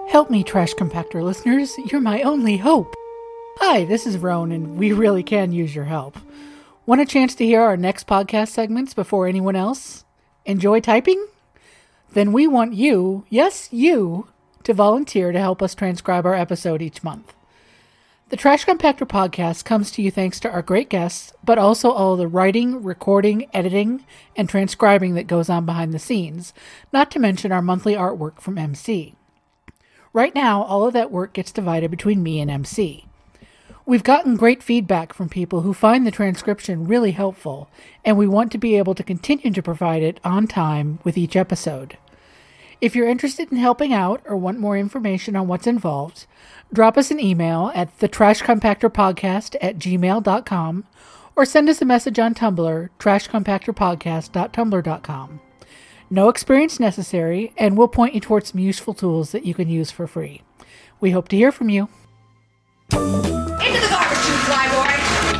Help me, Trash Compactor listeners. You're my only hope. Hi, this is Roan, and we really can use your help. Want a chance to hear our next podcast segments before anyone else? Enjoy typing? Then we want you, yes, you, to volunteer to help us transcribe our episode each month. The Trash Compactor podcast comes to you thanks to our great guests, but also all the writing, recording, editing, and transcribing that goes on behind the scenes, not to mention our monthly artwork from MC. Right now, all of that work gets divided between me and MC. We've gotten great feedback from people who find the transcription really helpful, and we want to be able to continue to provide it on time with each episode. If you're interested in helping out or want more information on what's involved, drop us an email at thetrashcompactorpodcast@gmail.com or send us a message on Tumblr, trashcompactorpodcast.tumblr.com. No experience necessary, and we'll point you towards some useful tools that you can use for free. We hope to hear from you. Into the garbage chute, fly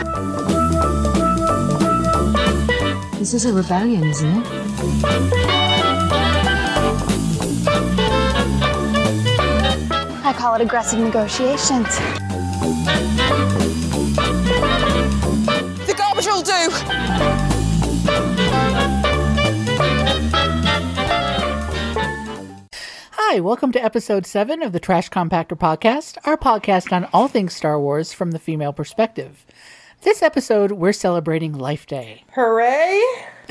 boy! This is a rebellion, isn't it? I call it aggressive negotiations. The garbage will do! Hi, welcome to episode 7 of the Trash Compactor podcast, our podcast on all things Star Wars from the female perspective. This episode, we're celebrating Life Day. Hooray!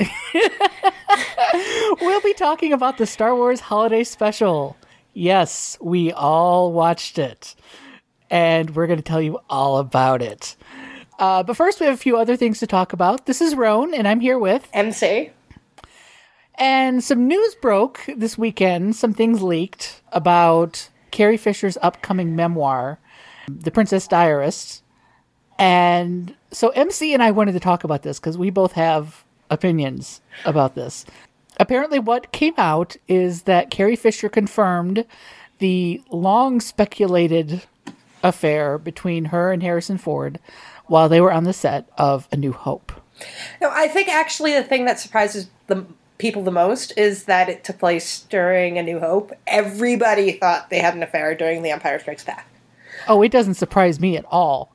We'll be talking about the Star Wars Holiday Special. Yes, we all watched it, and we're going to tell you all about it. But first, we have a few other things to talk about. This is Roan, and I'm here with MC. And some news broke this weekend. Some things leaked about Carrie Fisher's upcoming memoir, The Princess Diarist. And so MC and I wanted to talk about this because we both have opinions about this. Apparently what came out is that Carrie Fisher confirmed the long speculated affair between her and Harrison Ford while they were on the set of A New Hope. No, I think actually the thing that surprises the people the most is that it took place during A New Hope. Everybody thought they had an affair during The Empire Strikes Back. Oh, it doesn't surprise me at all.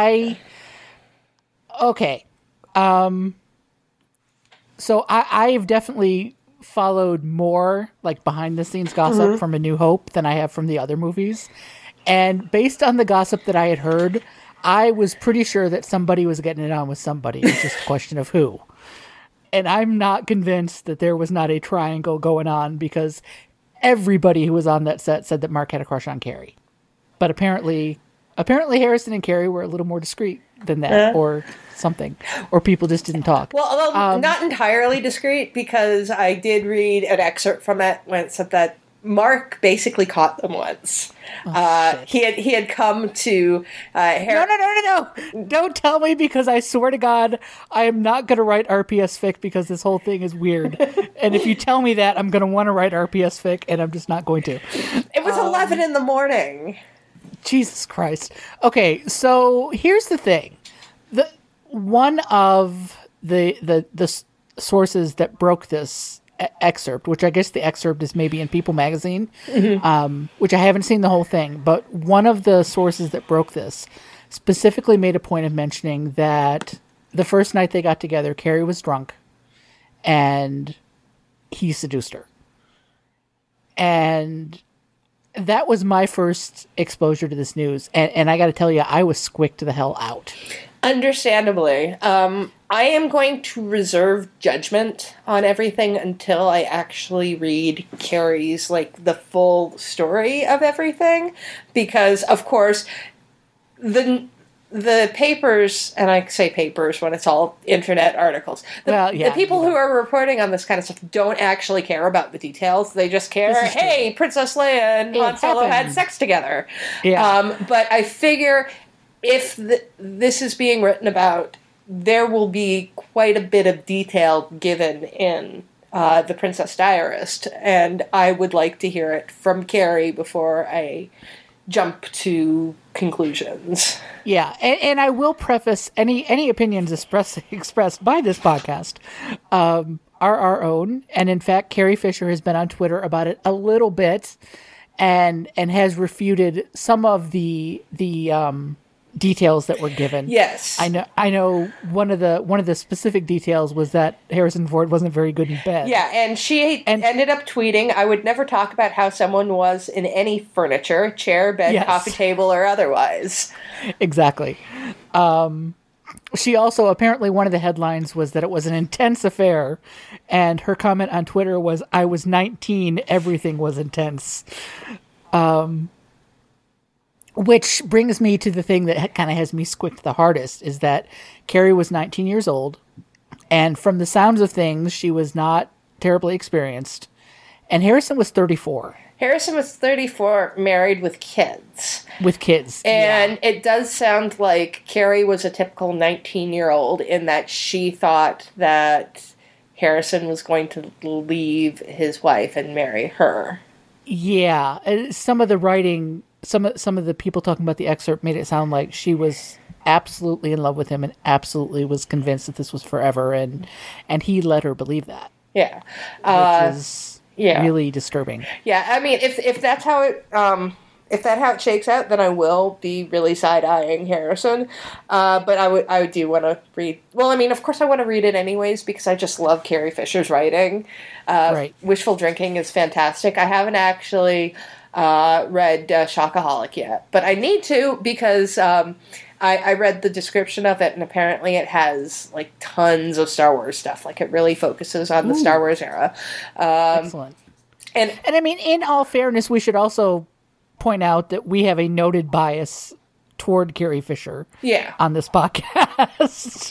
Okay. So I've definitely followed more like behind the scenes gossip from A New Hope than I have from the other movies. And based on the gossip that I had heard, I was pretty sure that somebody was getting it on with somebody. It's just a question of who. And I'm not convinced that there was not a triangle going on because everybody who was on that set said that Mark had a crush on Carrie. But apparently Harrison and Carrie were a little more discreet than that or something. Or people just didn't talk. Well, although not entirely discreet, because I did read an excerpt from it when it said that Mark basically caught them once. He had come to No. Don't tell me, because I swear to God, I am not going to write RPS fic because this whole thing is weird. And if you tell me that, I'm going to want to write RPS fic, and I'm just not going to. It was 11 in the morning. Jesus Christ. Okay, so here's the thing. One of the sources that broke this excerpt, which I guess the excerpt is maybe in People magazine, which I haven't seen the whole thing, but one of the sources that broke this specifically made a point of mentioning that the first night they got together, Carrie was drunk and he seduced her. And that was my first exposure to this news. And I got to tell you, I was squicked the hell out. Understandably. I am going to reserve judgment on everything until I actually read Carrie's, the full story of everything. Because, of course, the papers, and I say papers when it's all internet articles, the people who are reporting on this kind of stuff don't actually care about the details. They just care, hey, Princess Leia and Han Solo had sex together. Yeah. But I figure if this is being written about, there will be quite a bit of detail given in The Princess Diarist, and I would like to hear it from Carrie before I jump to conclusions. Yeah, and I will preface any opinions expressed by this podcast are our own, and in fact, Carrie Fisher has been on Twitter about it a little bit, and has refuted some of the details that were given. Yes. I know one of the specific details was that Harrison Ford wasn't very good in bed. Yeah, and she ended up tweeting, "I would never talk about how someone was in any furniture, chair, bed, Yes. coffee table, or otherwise." Exactly. She also, apparently one of the headlines was that it was an intense affair, and her comment on Twitter was, "I was 19, everything was intense." Which brings me to the thing that kind of has me squicked the hardest, is that Carrie was 19 years old, and from the sounds of things, she was not terribly experienced, and Harrison was 34. Harrison was 34, married with kids. With kids. And it does sound like Carrie was a typical 19-year-old in that she thought that Harrison was going to leave his wife and marry her. Yeah. Some of the writing, some of the people talking about the excerpt made it sound like she was absolutely in love with him and absolutely was convinced that this was forever, and he let her believe that. Yeah. Which is really disturbing. Yeah, I mean, if that's how it how it shakes out, then I will be really side-eyeing Harrison. But I do want to read. Well, I mean, of course, I want to read it anyways because I just love Carrie Fisher's writing. Right. Wishful Drinking is fantastic. I haven't actually read Shockaholic yet, but I need to because I read the description of it, and apparently it has like tons of Star Wars stuff. Like it really focuses on the Star Wars era. Excellent. And I mean, in all fairness, we should also point out that we have a noted bias toward Carrie Fisher on this podcast.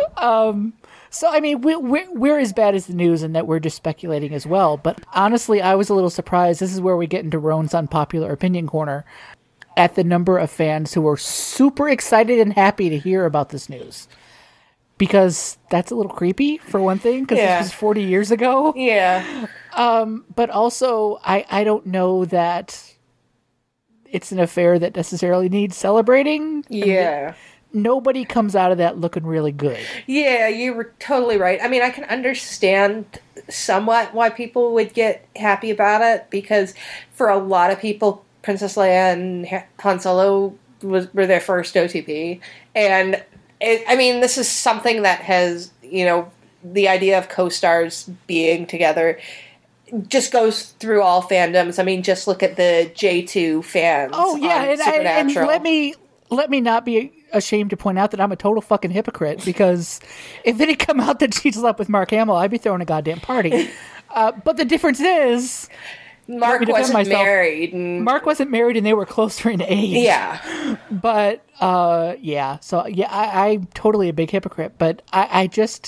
So, I mean, we're as bad as the news in that we're just speculating as well. But honestly, I was a little surprised. This is where we get into Roan's Unpopular Opinion Corner, at the number of fans who were super excited and happy to hear about this news. Because that's a little creepy, for one thing, because this was 40 years ago. Yeah. But also, I don't know that it's an affair that necessarily needs celebrating. Yeah. I mean, nobody comes out of that looking really good. Yeah, you were totally right. I mean, I can understand somewhat why people would get happy about it, because for a lot of people, Princess Leia and Han Solo were their first OTP. And, this is something that has, the idea of co-stars being together just goes through all fandoms. I mean, just look at the J2 fans. Oh, yeah, and let me not be ashamed to point out that I'm a total fucking hypocrite, because if it had come out that she slept with Mark Hamill, I'd be throwing a goddamn party. But the difference is, Mark wasn't married. Mark wasn't married, and they were closer in age. Yeah. But, So, I'm totally a big hypocrite. But I just...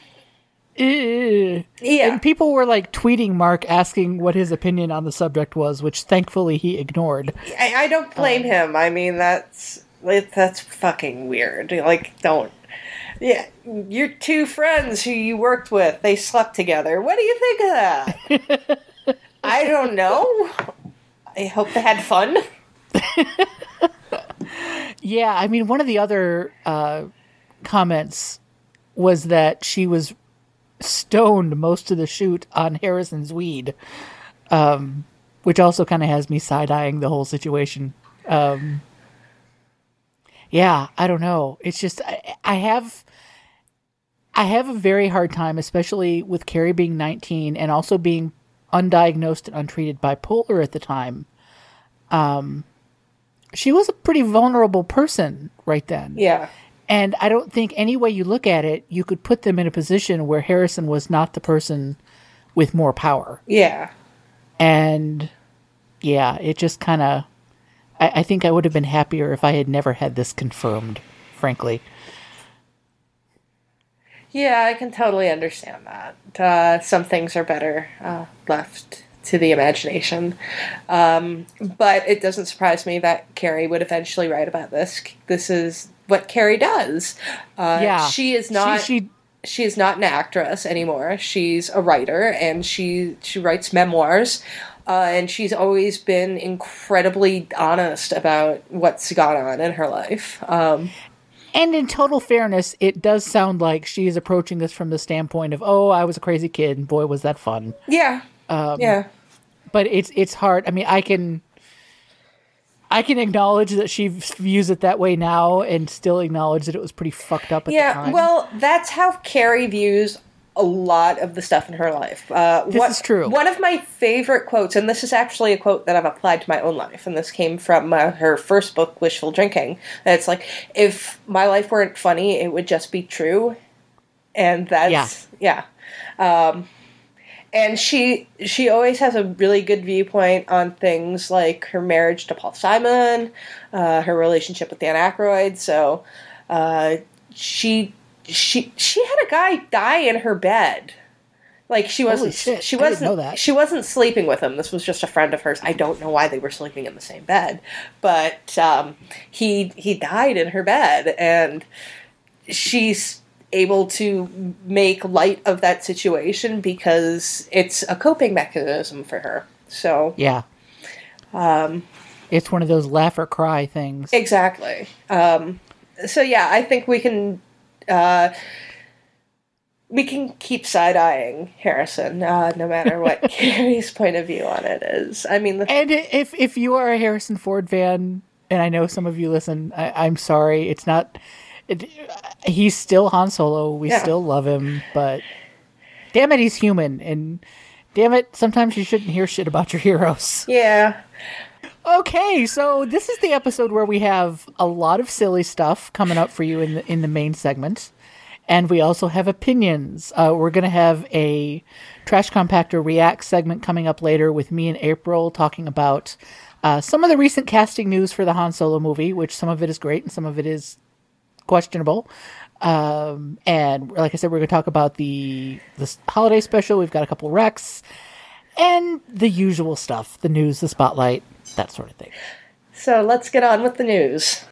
Yeah. And people were, tweeting Mark asking what his opinion on the subject was, which thankfully he ignored. I don't blame him. I mean, that's fucking weird. Don't... Yeah, your two friends who you worked with, they slept together. What do you think of that? I don't know. I hope they had fun. Yeah, I mean, one of the other comments was that she was stoned most of the shoot on Harrison's weed, which also kind of has me side-eyeing the whole situation. Yeah, I don't know. It's just, I have a very hard time, especially with Carrie being 19 and also being undiagnosed and untreated bipolar at the time. She was a pretty vulnerable person right then. Yeah. And I don't think any way you look at it, you could put them in a position where Harrison was not the person with more power. Yeah. And yeah, it just kind of, I think I would have been happier if I had never had this confirmed, frankly. Yeah, I can totally understand that. Some things are better left to the imagination. But it doesn't surprise me that Carrie would eventually write about this. This is what Carrie does. She is not... She is not an actress anymore. She's a writer, and she writes memoirs. And she's always been incredibly honest about what's gone on in her life. And in total fairness, it does sound like she is approaching this from the standpoint of, oh, I was a crazy kid, and boy, was that fun. Yeah. Yeah. but it's hard. I mean, I can acknowledge that she views it that way now and still acknowledge that it was pretty fucked up at the time. Yeah, well, that's how Carrie views a lot of the stuff in her life. This is true. One of my favorite quotes, and this is actually a quote that I've applied to my own life, and this came from her first book, Wishful Drinking. And it's like, if my life weren't funny, it would just be true. And that's, yeah. And she always has a really good viewpoint on things like her marriage to Paul Simon, her relationship with Dan Aykroyd. So she had a guy die in her bed. Like she wasn't know that. She wasn't sleeping with him. This was just a friend of hers. I don't know why they were sleeping in the same bed, but he died in her bed, and she's able to make light of that situation because it's a coping mechanism for her. So yeah, it's one of those laugh or cry things. Exactly. So yeah, I think we can keep side-eyeing Harrison, no matter what Carrie's point of view on it is. I mean, and if you are a Harrison Ford fan, and I know some of you listen, I'm sorry, it's not. He's still Han Solo. We still love him, but damn it, he's human, and damn it, sometimes you shouldn't hear shit about your heroes. Yeah. Okay, so this is the episode where we have a lot of silly stuff coming up for you in the main segment, and we also have opinions. We're going to have a Trash Compactor React segment coming up later with me and April talking about some of the recent casting news for the Han Solo movie, which some of it is great and some of it is questionable. And like I said, we're going to talk about this holiday special. We've got a couple recs and the usual stuff, the news, the spotlight, that sort of thing. So let's get on with the news.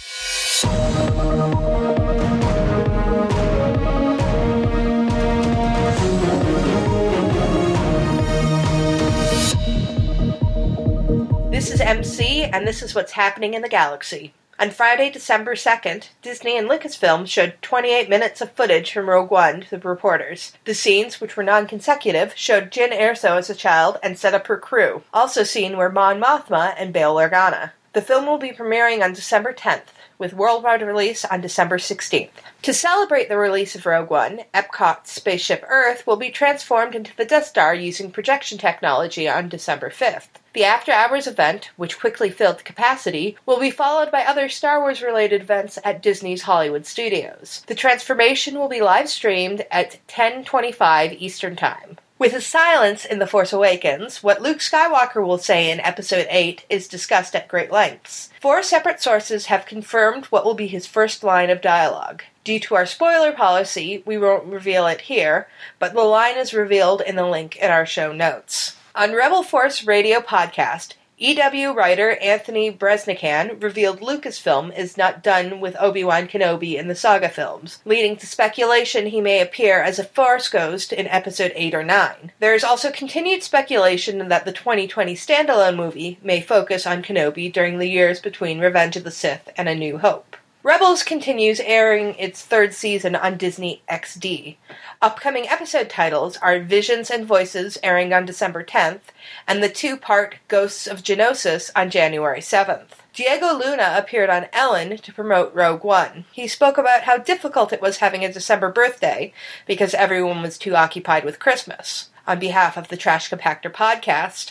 This is MC, and this is what's happening in the galaxy. On Friday, December 2nd, Disney and Lucasfilm showed 28 minutes of footage from Rogue One to the reporters. The scenes, which were non-consecutive, showed Jyn Erso as a child and set up her crew. Also seen were Mon Mothma and Bail Organa. The film will be premiering on December 10th, with worldwide release on December 16th. To celebrate the release of Rogue One, Epcot's spaceship Earth will be transformed into the Death Star using projection technology on December 5th. The after-hours event, which quickly filled capacity, will be followed by other Star Wars-related events at Disney's Hollywood studios. The transformation will be live-streamed at 10:25 Eastern Time. With his silence in The Force Awakens, what Luke Skywalker will say in Episode 8 is discussed at great lengths. 4 separate sources have confirmed what will be his first line of dialogue. Due to our spoiler policy, we won't reveal it here, but the line is revealed in the link in our show notes. On Rebel Force Radio Podcast, EW writer Anthony Breznican revealed Lucasfilm is not done with Obi-Wan Kenobi in the saga films, leading to speculation he may appear as a Force ghost in Episode 8 or 9. There is also continued speculation that the 2020 standalone movie may focus on Kenobi during the years between Revenge of the Sith and A New Hope. Rebels continues airing its 3rd season on Disney XD. Upcoming episode titles are Visions and Voices airing on December 10th, and the 2-part Ghosts of Geonosis on January 7th. Diego Luna appeared on Ellen to promote Rogue One. He spoke about how difficult it was having a December birthday because everyone was too occupied with Christmas. On behalf of the Trash Compactor podcast,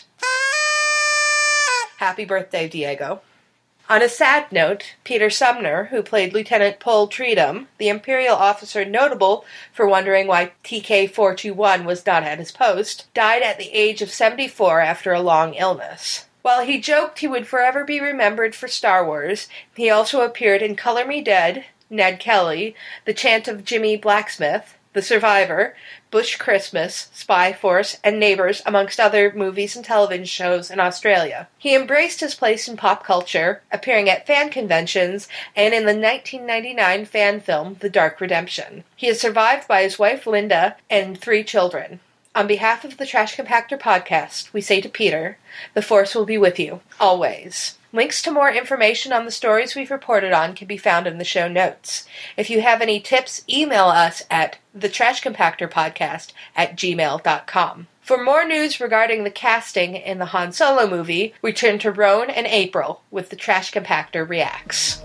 happy birthday, Diego. On a sad note, Peter Sumner, who played Lieutenant Pol Treadum, the Imperial officer notable for wondering why TK-421 was not at his post, died at the age of 74 after a long illness. While he joked he would forever be remembered for Star Wars, he also appeared in Color Me Dead, Ned Kelly, The Chant of Jimmy Blacksmith, The Survivor, Bush Christmas, Spy Force, and Neighbours, amongst other movies and television shows in Australia. He embraced his place in pop culture, appearing at fan conventions and in the 1999 fan film The Dark Redemption. He is survived by his wife Linda and 3 children. On behalf of the Trash Compactor podcast, we say to Peter, the Force will be with you, always. Links to more information on the stories we've reported on can be found in the show notes. If you have any tips, email us at thetrashcompactorpodcast@gmail.com. For more news regarding the casting in the Han Solo movie, we turn to Roan and April with the Trash Compactor Reacts.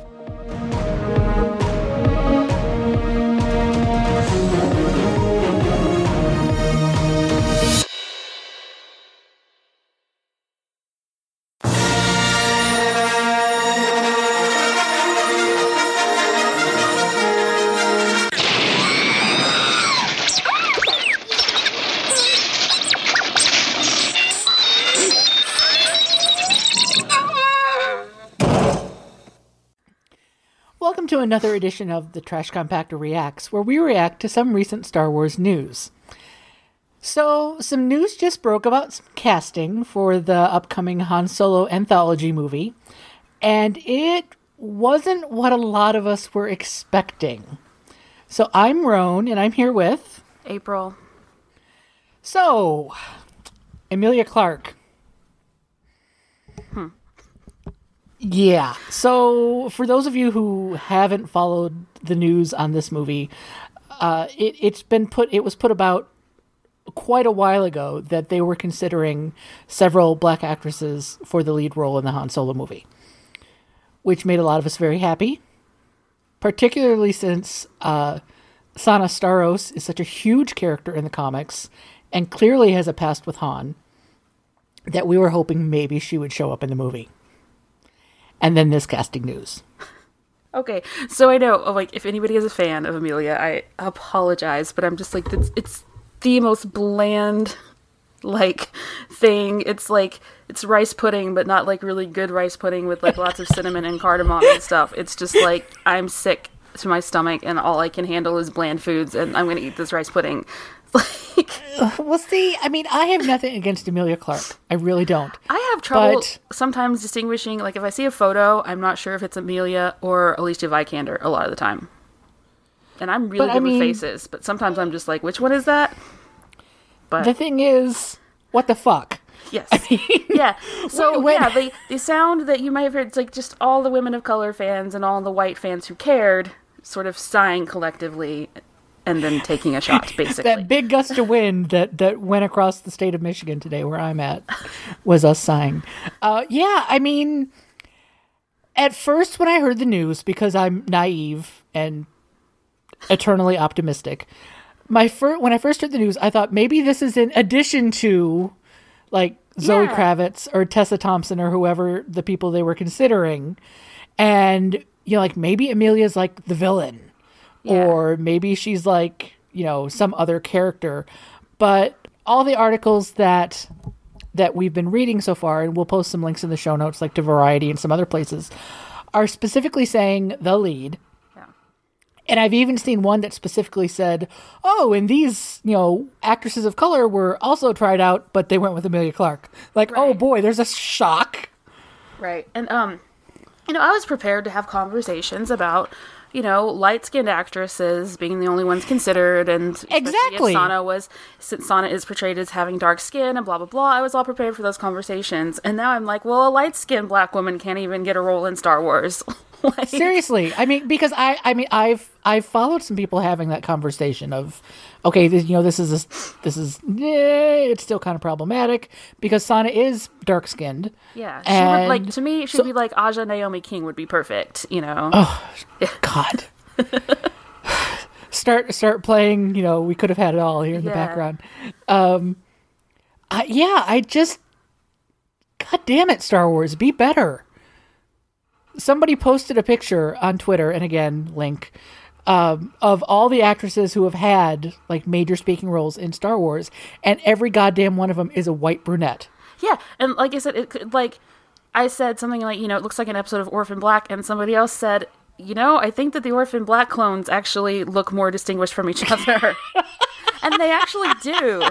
Welcome to another edition of the Trash Compactor Reacts, where we react to some recent Star Wars news. So, some news just broke about some casting for the upcoming Han Solo anthology movie, and it wasn't what a lot of us were expecting. So, I'm Roan, and I'm here with... April. So, Emilia Clarke. Yeah. So, for those of you who haven't followed the news on this movie, it was put about quite a while ago that they were considering several black actresses for the lead role in the Han Solo movie, which made a lot of us very happy, particularly since Sana Starros is such a huge character in the comics and clearly has a past with Han that we were hoping maybe she would show up in the movie. And then this casting news. Okay, so I know, like, if anybody is a fan of Emilia, I apologize, but I'm just like, it's the most bland, like, thing. It's like, it's rice pudding, but not, like, really good rice pudding with, like, lots of cinnamon and cardamom and stuff. It's just like, I'm sick to my stomach, and all I can handle is bland foods, and I'm gonna eat this rice pudding. Like, well, see, I mean, I have nothing against Emilia Clarke. I really don't. I have trouble sometimes distinguishing, like, if I see a photo, I'm not sure if it's Emilia or Alicia Vikander a lot of the time. And I'm really good with faces, but sometimes I'm just like, which one is that? But the thing is, what the fuck? Yes. Yeah. So, the sound that you might have heard, it's like just all the women of color fans and all the white fans who cared sort of sighing collectively and then taking a shot, basically. That big gust of wind that went across the state of Michigan today, where I'm at, was us sighing. Yeah, I mean, at first when I heard the news, because I'm naive and eternally optimistic, when I first heard the news, I thought maybe this is in addition to, like, Zoe Kravitz or Tessa Thompson or whoever the people they were considering. And, you know, like, maybe Emilia's, like, the villain. Yeah. Or maybe she's like, you know, some other character. But all the articles that we've been reading so far, and we'll post some links in the show notes, like to Variety and some other places, are specifically saying the lead. Yeah. And I've even seen one that specifically said, oh, and these, you know, actresses of color were also tried out, but they went with Emilia Clarke. Like, right. Oh boy, there's a shock. Right. And, you know, I was prepared to have conversations about, you know, light-skinned actresses being the only ones considered, and exactly, since Sana is portrayed as having dark skin and blah blah blah, I was all prepared for those conversations. And now I'm like, well, a light-skinned black woman can't even get a role in Star Wars. Like, seriously, I mean, because I've followed some people having that conversation of, okay, this is it's still kind of problematic because Sana is dark skinned. Yeah, she would, like, to me, she'd be like Aja Naomi King would be perfect, you know. Oh God. Start playing, you know, We Could Have Had It All here in the background. I just, God damn it, Star Wars, be better. Somebody posted a picture on Twitter, and again, link, of all the actresses who have had, like, major speaking roles in Star Wars, and every goddamn one of them is a white brunette. Yeah, and like I said, I said something like, you know, it looks like an episode of Orphan Black, and somebody else said, you know, I think that the Orphan Black clones actually look more distinguished from each other. And they actually do.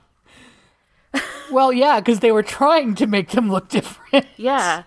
Well, yeah, because they were trying to make them look different. Yeah.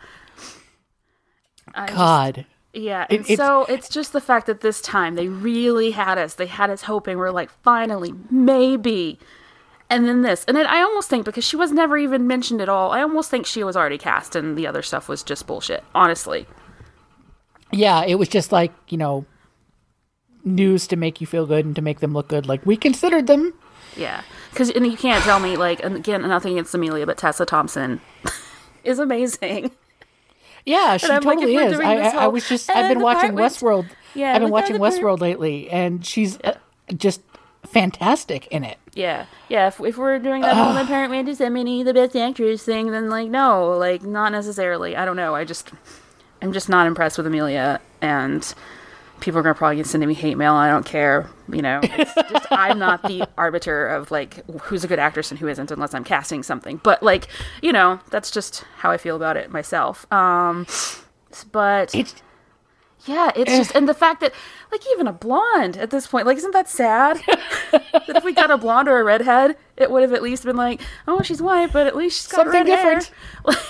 It's just the fact that this time they really had us. They had us hoping. We're like, finally, maybe. And then this. And then I almost think, because she was never even mentioned at all, I almost think she was already cast and the other stuff was just bullshit, honestly. Yeah, it was just like, you know, news to make you feel good and to make them look good. Like, we considered them. Yeah. Because you can't tell me, like, and again, nothing against Amelia, but Tessa Thompson is amazing. Yeah, she I'm like, totally if we're is. doing this I whole was just, I've been watching apartment- Westworld. Yeah, I've been with watching the other Westworld lately, and she's just fantastic in it. Yeah. If we're doing that whole apparent Amanda Semini, the best actress thing, then, like, no, like, not necessarily. I don't know. I'm just not impressed with Amelia, and people are probably going to send me hate mail. I don't care. You know, it's just, I'm not the arbiter of, like, who's a good actress and who isn't unless I'm casting something. But, like, you know, that's just how I feel about it myself. But It's just, and the fact that, like, even a blonde at this point, like, isn't that sad? That if we got a blonde or a redhead, it would have at least been like, oh, she's white, but at least she's got something red hair. different.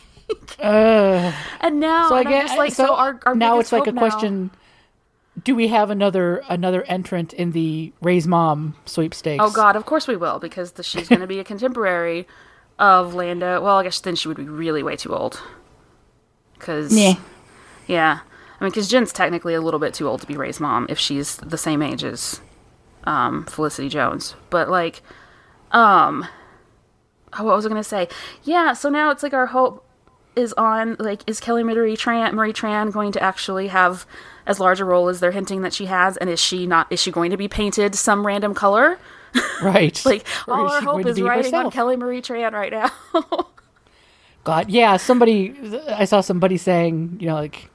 And now, So I and I'm guess just like, so our now biggest it's like a hope now- question: do we have another entrant in the Ray's Mom sweepstakes? Oh God, of course we will, because she's going to be a contemporary of Landa. Well, I guess then she would be really way too old. Because yeah, I mean, because Jen's technically a little bit too old to be Ray's mom if she's the same age as Felicity Jones. But like, what was I going to say? Yeah, so now it's like our hope is on, like, is Kelly Marie Tran going to actually have as large a role as they're hinting that she has, and is she going to be painted some random color? Right. Like, Or all is our she hope going to is be riding on herself? Kelly Marie Tran right now. God, yeah. I saw somebody saying, you know, like,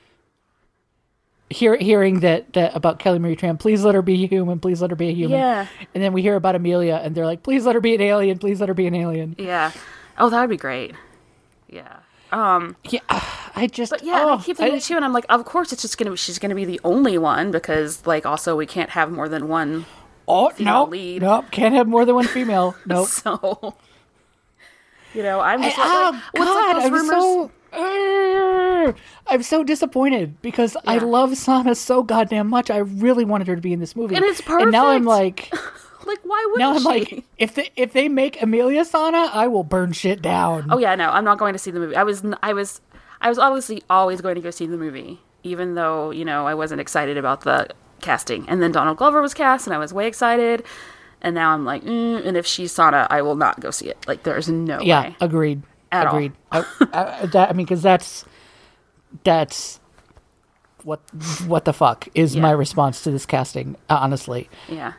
hearing that about Kelly Marie Tran, please let her be human, please let her be a human. Yeah. And then we hear about Amelia, and they're like, please let her be an alien, please let her be an alien. Yeah. Oh, that would be great. Yeah. Yeah, I just. But yeah, and I keep thinking too, and I'm like, of course she's gonna be the only one, because, like, also we can't have more than one. female lead. Nope, can't have more than one female. Nope. So, you know, I'm just Oh God, those rumors? I'm so disappointed because I Yeah. love Sana so goddamn much. I really wanted her to be in this movie, And it's And now I'm perfect. like, Like, why wouldn't now I'm she? like, if they make Amelia Sana, I will burn shit down. Oh yeah, no, I'm not going to see the movie. I was obviously always going to go see the movie, even though, you know, I wasn't excited about the casting. And then Donald Glover was cast, and I was way excited. And now I'm like, and if she's Sana, I will not go see it. Like, there's no Yeah, way. agreed. At all. Agreed. I mean, because that's what the fuck is Yeah. my response to this casting. Honestly, Yeah.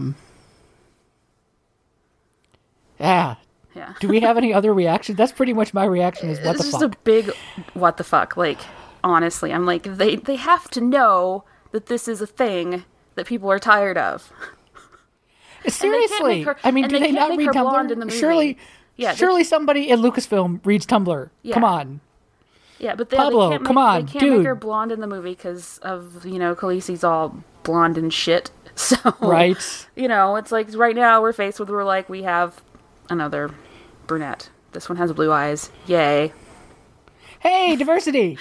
yeah. Yeah. Do we have any other reactions? That's pretty much my reaction. Is what It's the just fuck? a big what the fuck. Like, honestly, I'm like, they have to know that this is a thing that people are tired of. Seriously, make her- I mean, and do they they can't not make read her blonde in Tumblr? the movie. Surely, Yeah, they- surely somebody in Lucasfilm reads Tumblr. Yeah. Come on. Yeah, but Pablo, they can't come make, on, they can't make dude. her blonde in the movie because of, you know, Khaleesi's all blonde and shit. So, Right. you know, it's like right now we're like, we have another brunette. This one has blue eyes. Yay. Hey, diversity.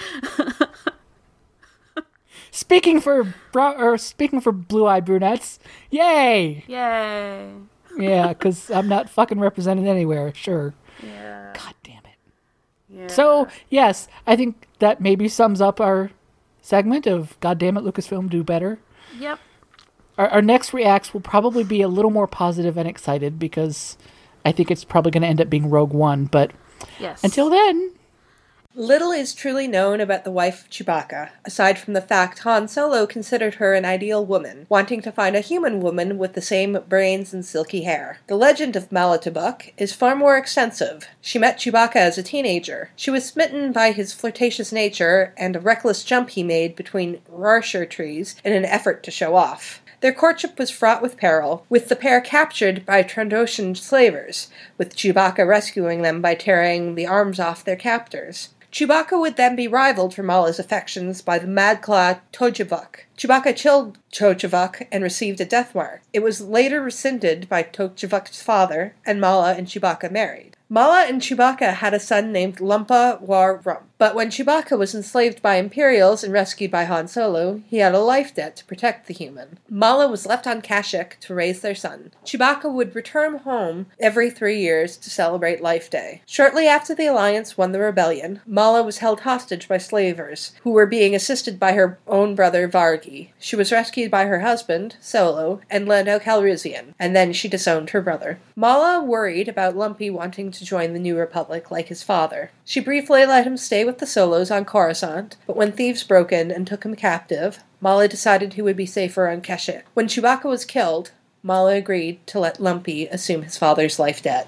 Speaking for blue-eyed brunettes, yay! Yay. Yeah, because I'm not fucking represented anywhere. Sure. Yeah. God damn it. Yeah. So yes, I think that maybe sums up our segment of God damn it, Lucasfilm, do better. Yep. Our next reacts will probably be a little more positive and excited because I think it's probably going to end up being Rogue One. But Yes. until then, Little is truly known about the wife of Chewbacca, aside from the fact Han Solo considered her an ideal woman, wanting to find a human woman with the same brains and silky hair. The legend of Mala Tubuk is far more extensive. She met Chewbacca as a teenager. She was smitten by his flirtatious nature and a reckless jump he made between Rarshur trees in an effort to show off. Their courtship was fraught with peril, with the pair captured by Trandoshan slavers, with Chewbacca rescuing them by tearing the arms off their captors. Chewbacca would then be rivaled for Mala's affections by the Madclaw Tojivuk. Chewbacca killed Tojivuk and received a death mark. It was later rescinded by Tojivuk's father, and Mala and Chewbacca married. Mala and Chewbacca had a son named Lumpa War Rump, but when Chewbacca was enslaved by Imperials and rescued by Han Solo, he had a life debt to protect the human. Mala was left on Kashyyyk to raise their son. Chewbacca would return home every 3 years to celebrate Life Day. Shortly after the Alliance won the rebellion, Mala was held hostage by slavers, who were being assisted by her own brother Vargi. She was rescued rescued by her husband, Solo, and Lando Calrissian, and then she disowned her brother. Mala worried about Lumpy wanting to join the New Republic like his father. She briefly let him stay with the Solos on Coruscant, but when thieves broke in and took him captive, Mala decided he would be safer on Kashyyyk. When Chewbacca was killed, Mala agreed to let Lumpy assume his father's life debt.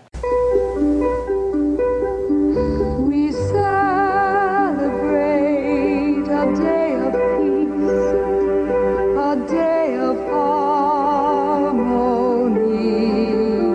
We celebrate a day of peace, a day of harmony,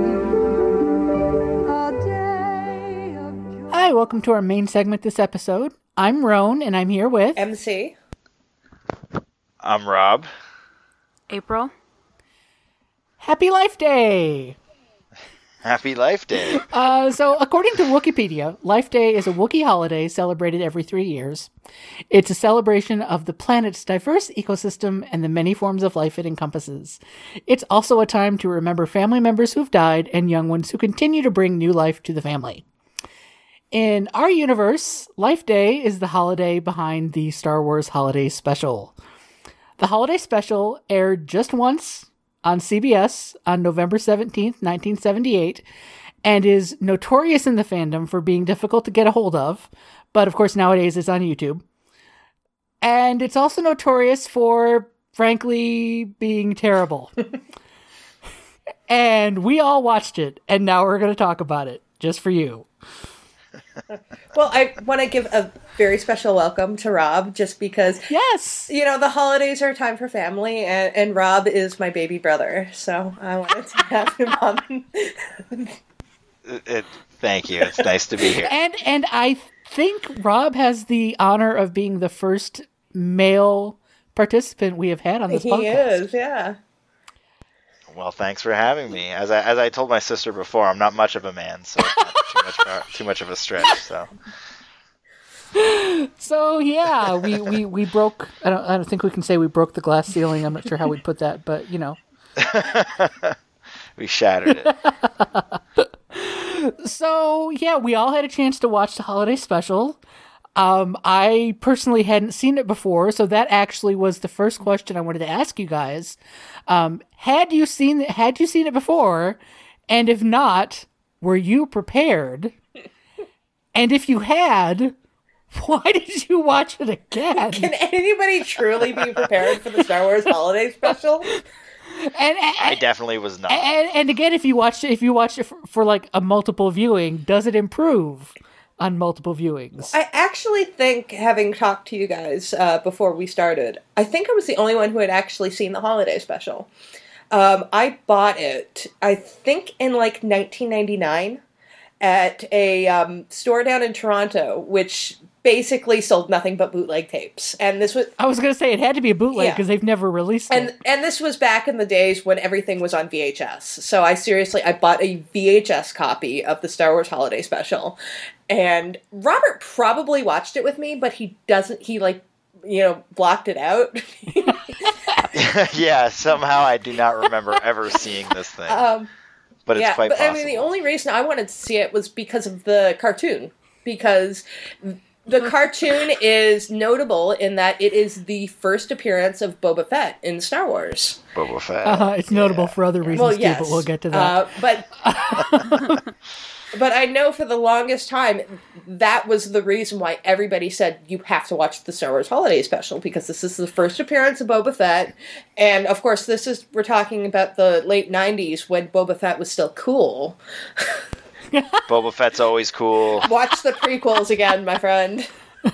a day of joy. Hi, welcome to our main segment this episode. I'm Roan, and I'm here with... MC. I'm Rob. April. Happy Life Day! Happy Life Day. So, according to Wikipedia, Life Day is a Wookiee holiday celebrated every 3 years. It's a celebration of the planet's diverse ecosystem and the many forms of life it encompasses. It's also a time to remember family members who've died and young ones who continue to bring new life to the family. In our universe, Life Day is the holiday behind the Star Wars Holiday Special. The holiday special aired just once on CBS on November 17th, 1978, and is notorious in the fandom for being difficult to get a hold of, but of course nowadays it's on YouTube. And it's also notorious for, frankly, being terrible. And we all watched it, and now we're going to talk about it, just for you. Well, I want to give a very special welcome to Rob, just because, Yes! you know, the holidays are a time for family, and Rob is my baby brother, so I wanted to have him on. Thank you. It's nice to be here. And I think Rob has the honor of being the first male participant we have had on this podcast. He is, yeah. Well, thanks for having me. As I told my sister before, I'm not much of a man, so it's not too much of a stretch. So yeah, we broke. I don't think we can say we broke the glass ceiling. I'm not sure how we'd put that, but you know, we shattered it. So yeah, we all had a chance to watch the holiday special. I personally hadn't seen it before, so that actually was the first question I wanted to ask you guys. Had you seen it before? And if not, were you prepared? And if you had, why did you watch it again? Can anybody truly be prepared for the Star Wars Holiday Special? And I definitely was not. And again, if you watched it for like a multiple viewing, does it improve on multiple viewings? I actually think, having talked to you guys before we started, I think I was the only one who had actually seen the holiday special. I bought it, I think, in like 1999 at a store down in Toronto, which basically sold nothing but bootleg tapes. And this was... I was going to say it had to be a bootleg because they've never released it. And this was back in the days when everything was on VHS. So I bought a VHS copy of the Star Wars Holiday Special. And Robert probably watched it with me, but he blocked it out. Yeah, somehow I do not remember ever seeing this thing. But it's quite possible. I mean, the only reason I wanted to see it was because of the cartoon. Because the cartoon is notable in that it is the first appearance of Boba Fett in Star Wars. Boba Fett. It's notable for other reasons too, but we'll get to that. But I know for the longest time, that was the reason why everybody said, you have to watch the Star Wars Holiday Special, because this is the first appearance of Boba Fett. And, of course, we're talking about the late 90s when Boba Fett was still cool. Boba Fett's always cool. Watch the prequels again, my friend.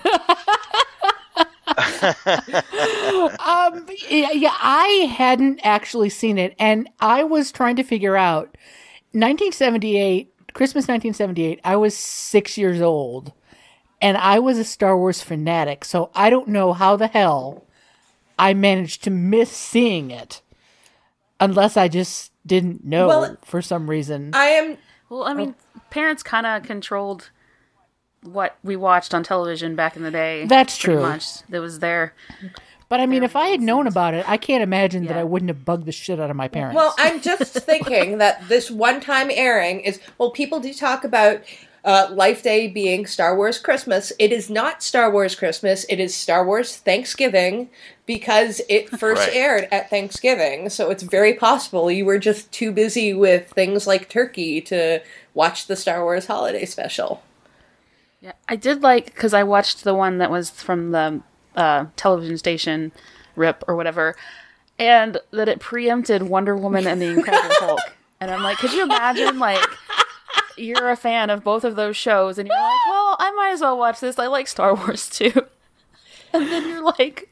I hadn't actually seen it, and I was trying to figure out 1978, Christmas 1978, I was 6 years old, and I was a Star Wars fanatic, so I don't know how the hell I managed to miss seeing it, unless I just didn't know for some reason. Well, I mean, parents kind of controlled what we watched on television back in the day. That's true. Much. That was there. But I mean, if I had known about it, I can't imagine that I wouldn't have bugged the shit out of my parents. Well, I'm just thinking that this one-time airing is... Well, people do talk about Life Day being Star Wars Christmas. It is not Star Wars Christmas. It is Star Wars Thanksgiving because it first Right. aired at Thanksgiving. So it's very possible you were just too busy with things like turkey to watch the Star Wars holiday special. Yeah, I did like, because I watched the one that was from the television station, RIP or whatever, and that it preempted Wonder Woman and the Incredible Hulk. And I'm like, could you imagine, like, you're a fan of both of those shows, and you're like, well, I might as well watch this. I like Star Wars too. And then you're like,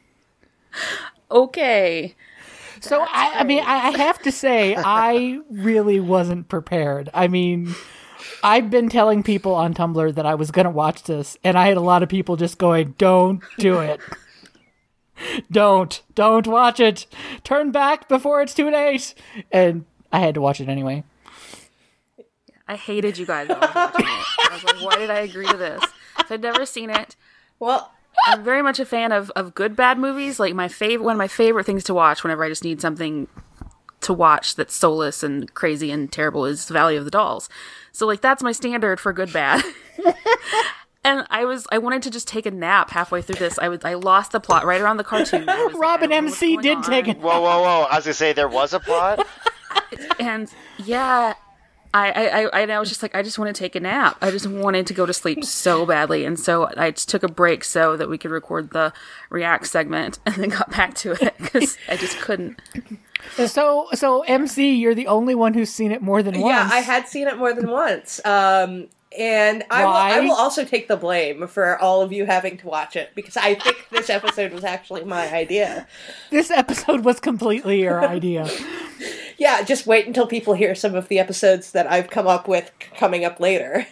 okay. So I mean, I have to say, I really wasn't prepared. I mean, I've been telling people on Tumblr that I was going to watch this, and I had a lot of people just going, "Don't do it. Don't watch it. Turn back before it's too late." And I had to watch it anyway. I hated you guys while I was watching it. I was like, why did I agree to this? So I'd never seen it. Well, I'm very much a fan of good bad movies. Like one of my favorite things to watch whenever I just need something to watch that's soulless and crazy and terrible is Valley of the Dolls. So like that's my standard for good bad. And I wanted to just take a nap halfway through this. I lost the plot right around the cartoon. I was like, Robin I don't know what's MC going did on. take it. Whoa! I was gonna say there was a plot. And yeah, I was just like, I just want to take a nap. I just wanted to go to sleep so badly. And so I just took a break so that we could record the React segment and then got back to it because I just couldn't. So MC, you're the only one who's seen it more than once. yeah, I had seen it more than once. And I Why? will also take the blame for all of you having to watch it because I think this episode was actually my idea. This episode was completely your idea. Yeah, just wait until people hear some of the episodes that I've come up with coming up later.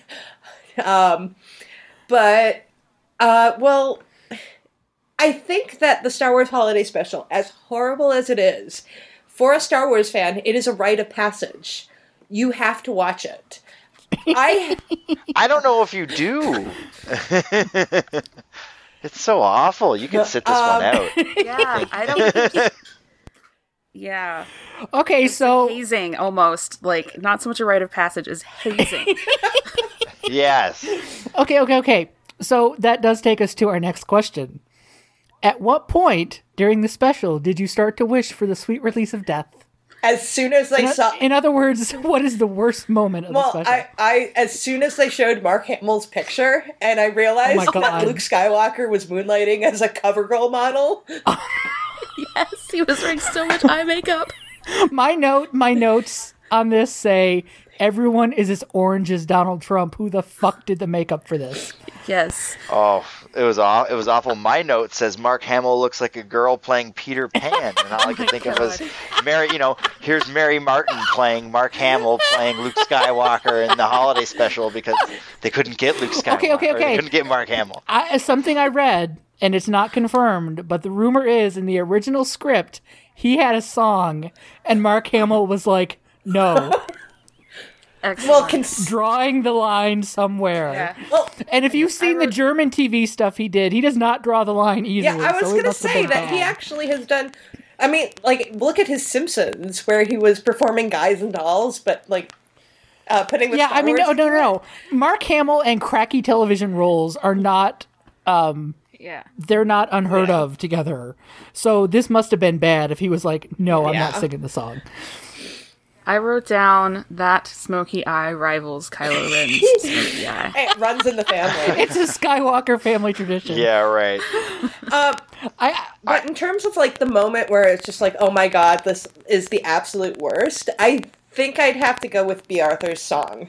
Well, I think that the Star Wars Holiday Special, as horrible as it is, for a Star Wars fan, it is a rite of passage. You have to watch it. I don't know if you do. It's so awful. You can sit this one out. Yeah, I don't. Yeah. Okay, so Hazing, almost. Like, not so much a rite of passage as hazing. Yes. Okay. So that does take us to our next question. At what point during the special did you start to wish for the sweet release of death? As soon as they saw... In other words, what is the worst moment of the Well, special? I as soon as they showed Mark Hamill's picture, and I realized Oh my God. that Luke Skywalker was moonlighting as a CoverGirl model. Yes, he was wearing so much eye makeup. My notes on this say, everyone is as orange as Donald Trump. Who the fuck did the makeup for this? Yes. Oh, it was awful. My note says Mark Hamill looks like a girl playing Peter Pan, and all I could think of was Mary. Here's Mary Martin playing Mark Hamill playing Luke Skywalker in the holiday special because they couldn't get Luke Skywalker. Okay. Or they couldn't get Mark Hamill. Something I read, and it's not confirmed, but the rumor is in the original script, he had a song, and Mark Hamill was like, no. Excellent. Well, Drawing the line somewhere. yeah. well, And if you've seen the German TV stuff he did, he does not draw the line easily. yeah, I was so it going to must have say been that he bad. actually has done... I mean, like, look at his Simpsons, where he was performing Guys and Dolls, but, like, putting the Yeah, Star I mean, Wars no. Mark Hamill and cracky television roles are not... Yeah. they're not unheard of together. So this must have been bad if he was like, no, I'm not Yeah. singing the song. I wrote down that smoky eye rivals Kylo Ren's smoky eye. It runs in the family. It's a Skywalker family tradition. Yeah, right. But in terms of, like, the moment where it's just like, oh my god, this is the absolute worst, I think I'd have to go with B. Arthur's song.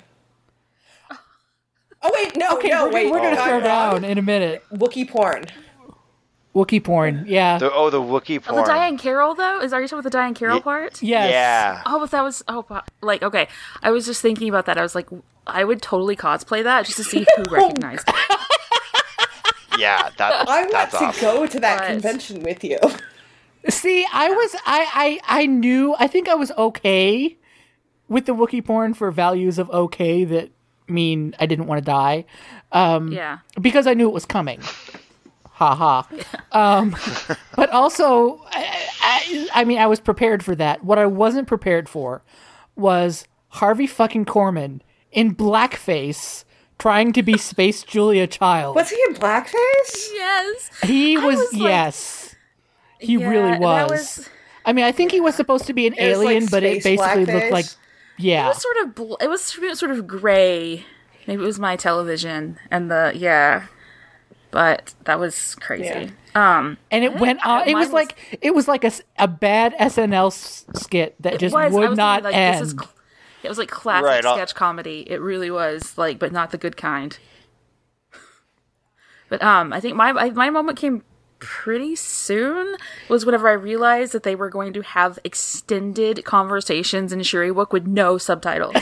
Oh, wait, no, Okay, no, we're wait. going to I'm throw wrong. down in a minute. Wookiee porn. Wookiee porn, yeah. The Wookiee Oh, porn. the Diane Carroll, though? Are you talking about the Diane Carroll part? Yes. Yeah. Oh, but that was... okay. I was just thinking about that. I was like, I would totally cosplay that just to see who recognized it. Yeah, I want that's to awesome. go to that But- convention with you. See, I knew, I think I was okay with the Wookiee porn for values of okay that mean I didn't want to die. Yeah. Because I knew it was coming. Ha ha. But also, I mean, I was prepared for that. What I wasn't prepared for was Harvey fucking Korman in blackface trying to be Space Julia Child. Was he in blackface? Yes. He was, was like- yes. He Yeah, really that was. was- I mean, I think he was supposed to be an It was like alien, but it space basically looked blackface. like, yeah. It was sort of it was sort of gray. Maybe it was my television and but that was crazy. And it went on. It mine was like a bad SNL skit that just I would was not thinking, end. It was like classic Right, sketch comedy. It really was like, but not the good kind. But I think my moment came pretty soon. Was whenever I realized that they were going to have extended conversations in Shuriwook with no subtitles.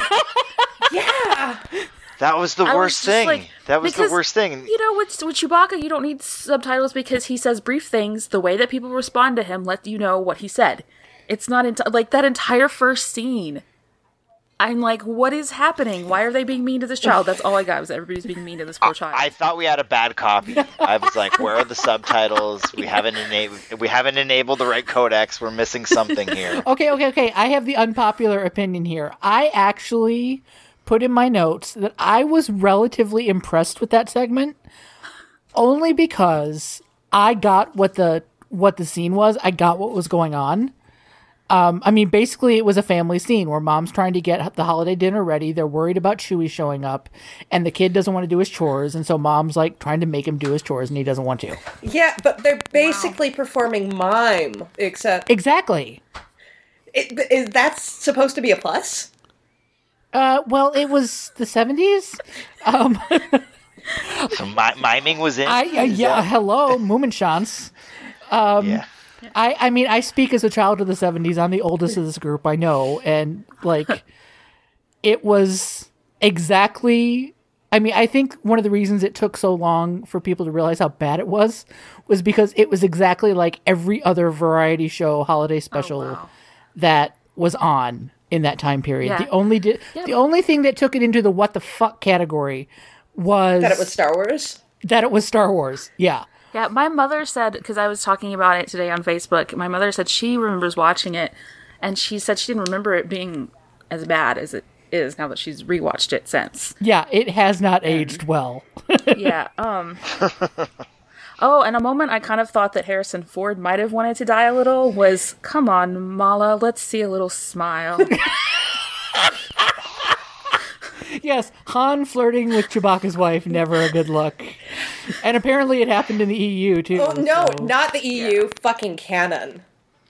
That was the I was worst just thing. like- That was the because, worst thing. You know, with Chewbacca, you don't need subtitles because he says brief things. The way that people respond to him let you know what he said. It's not like that entire first scene. I'm like, what is happening? Why are they being mean to this child? That's all I got was everybody's being mean to this poor child. I thought we had a bad copy. I was like, "Where are the subtitles? We haven't enabled the right codecs. We're missing something here." Okay. I have the unpopular opinion here. I actually put in my notes that I was relatively impressed with that segment, only because I got what the scene was. I got what was going on. I mean, basically, it was a family scene where mom's trying to get the holiday dinner ready. They're worried about Chewie showing up, and the kid doesn't want to do his chores, and so mom's like trying to make him do his chores, and he doesn't want to. Yeah, but they're basically performing mime, except Exactly. that's supposed to be a plus. Well, it was the 70s. So miming was in. Hello, Mummenschanz. Yeah. I mean, I speak as a child of the 70s. I'm the oldest of this group, I know. And, like, it was exactly... I mean, I think one of the reasons it took so long for people to realize how bad it was because it was exactly like every other variety show holiday special that was on in that time period. Yeah. The only thing that took it into the what the fuck category was... That it was Star Wars? That it was Star Wars, yeah. Yeah, my mother said, because I was talking about it today on Facebook, my mother said she remembers watching it, and she said she didn't remember it being as bad as it is now that she's rewatched it since. Yeah, it has not aged well. Yeah. Oh, and a moment I kind of thought that Harrison Ford might have wanted to die a little was, come on, Mala, let's see a little smile. Yes, Han flirting with Chewbacca's wife, never a good look. And apparently it happened in the EU, too. Oh, no, so- not the EU, fucking canon.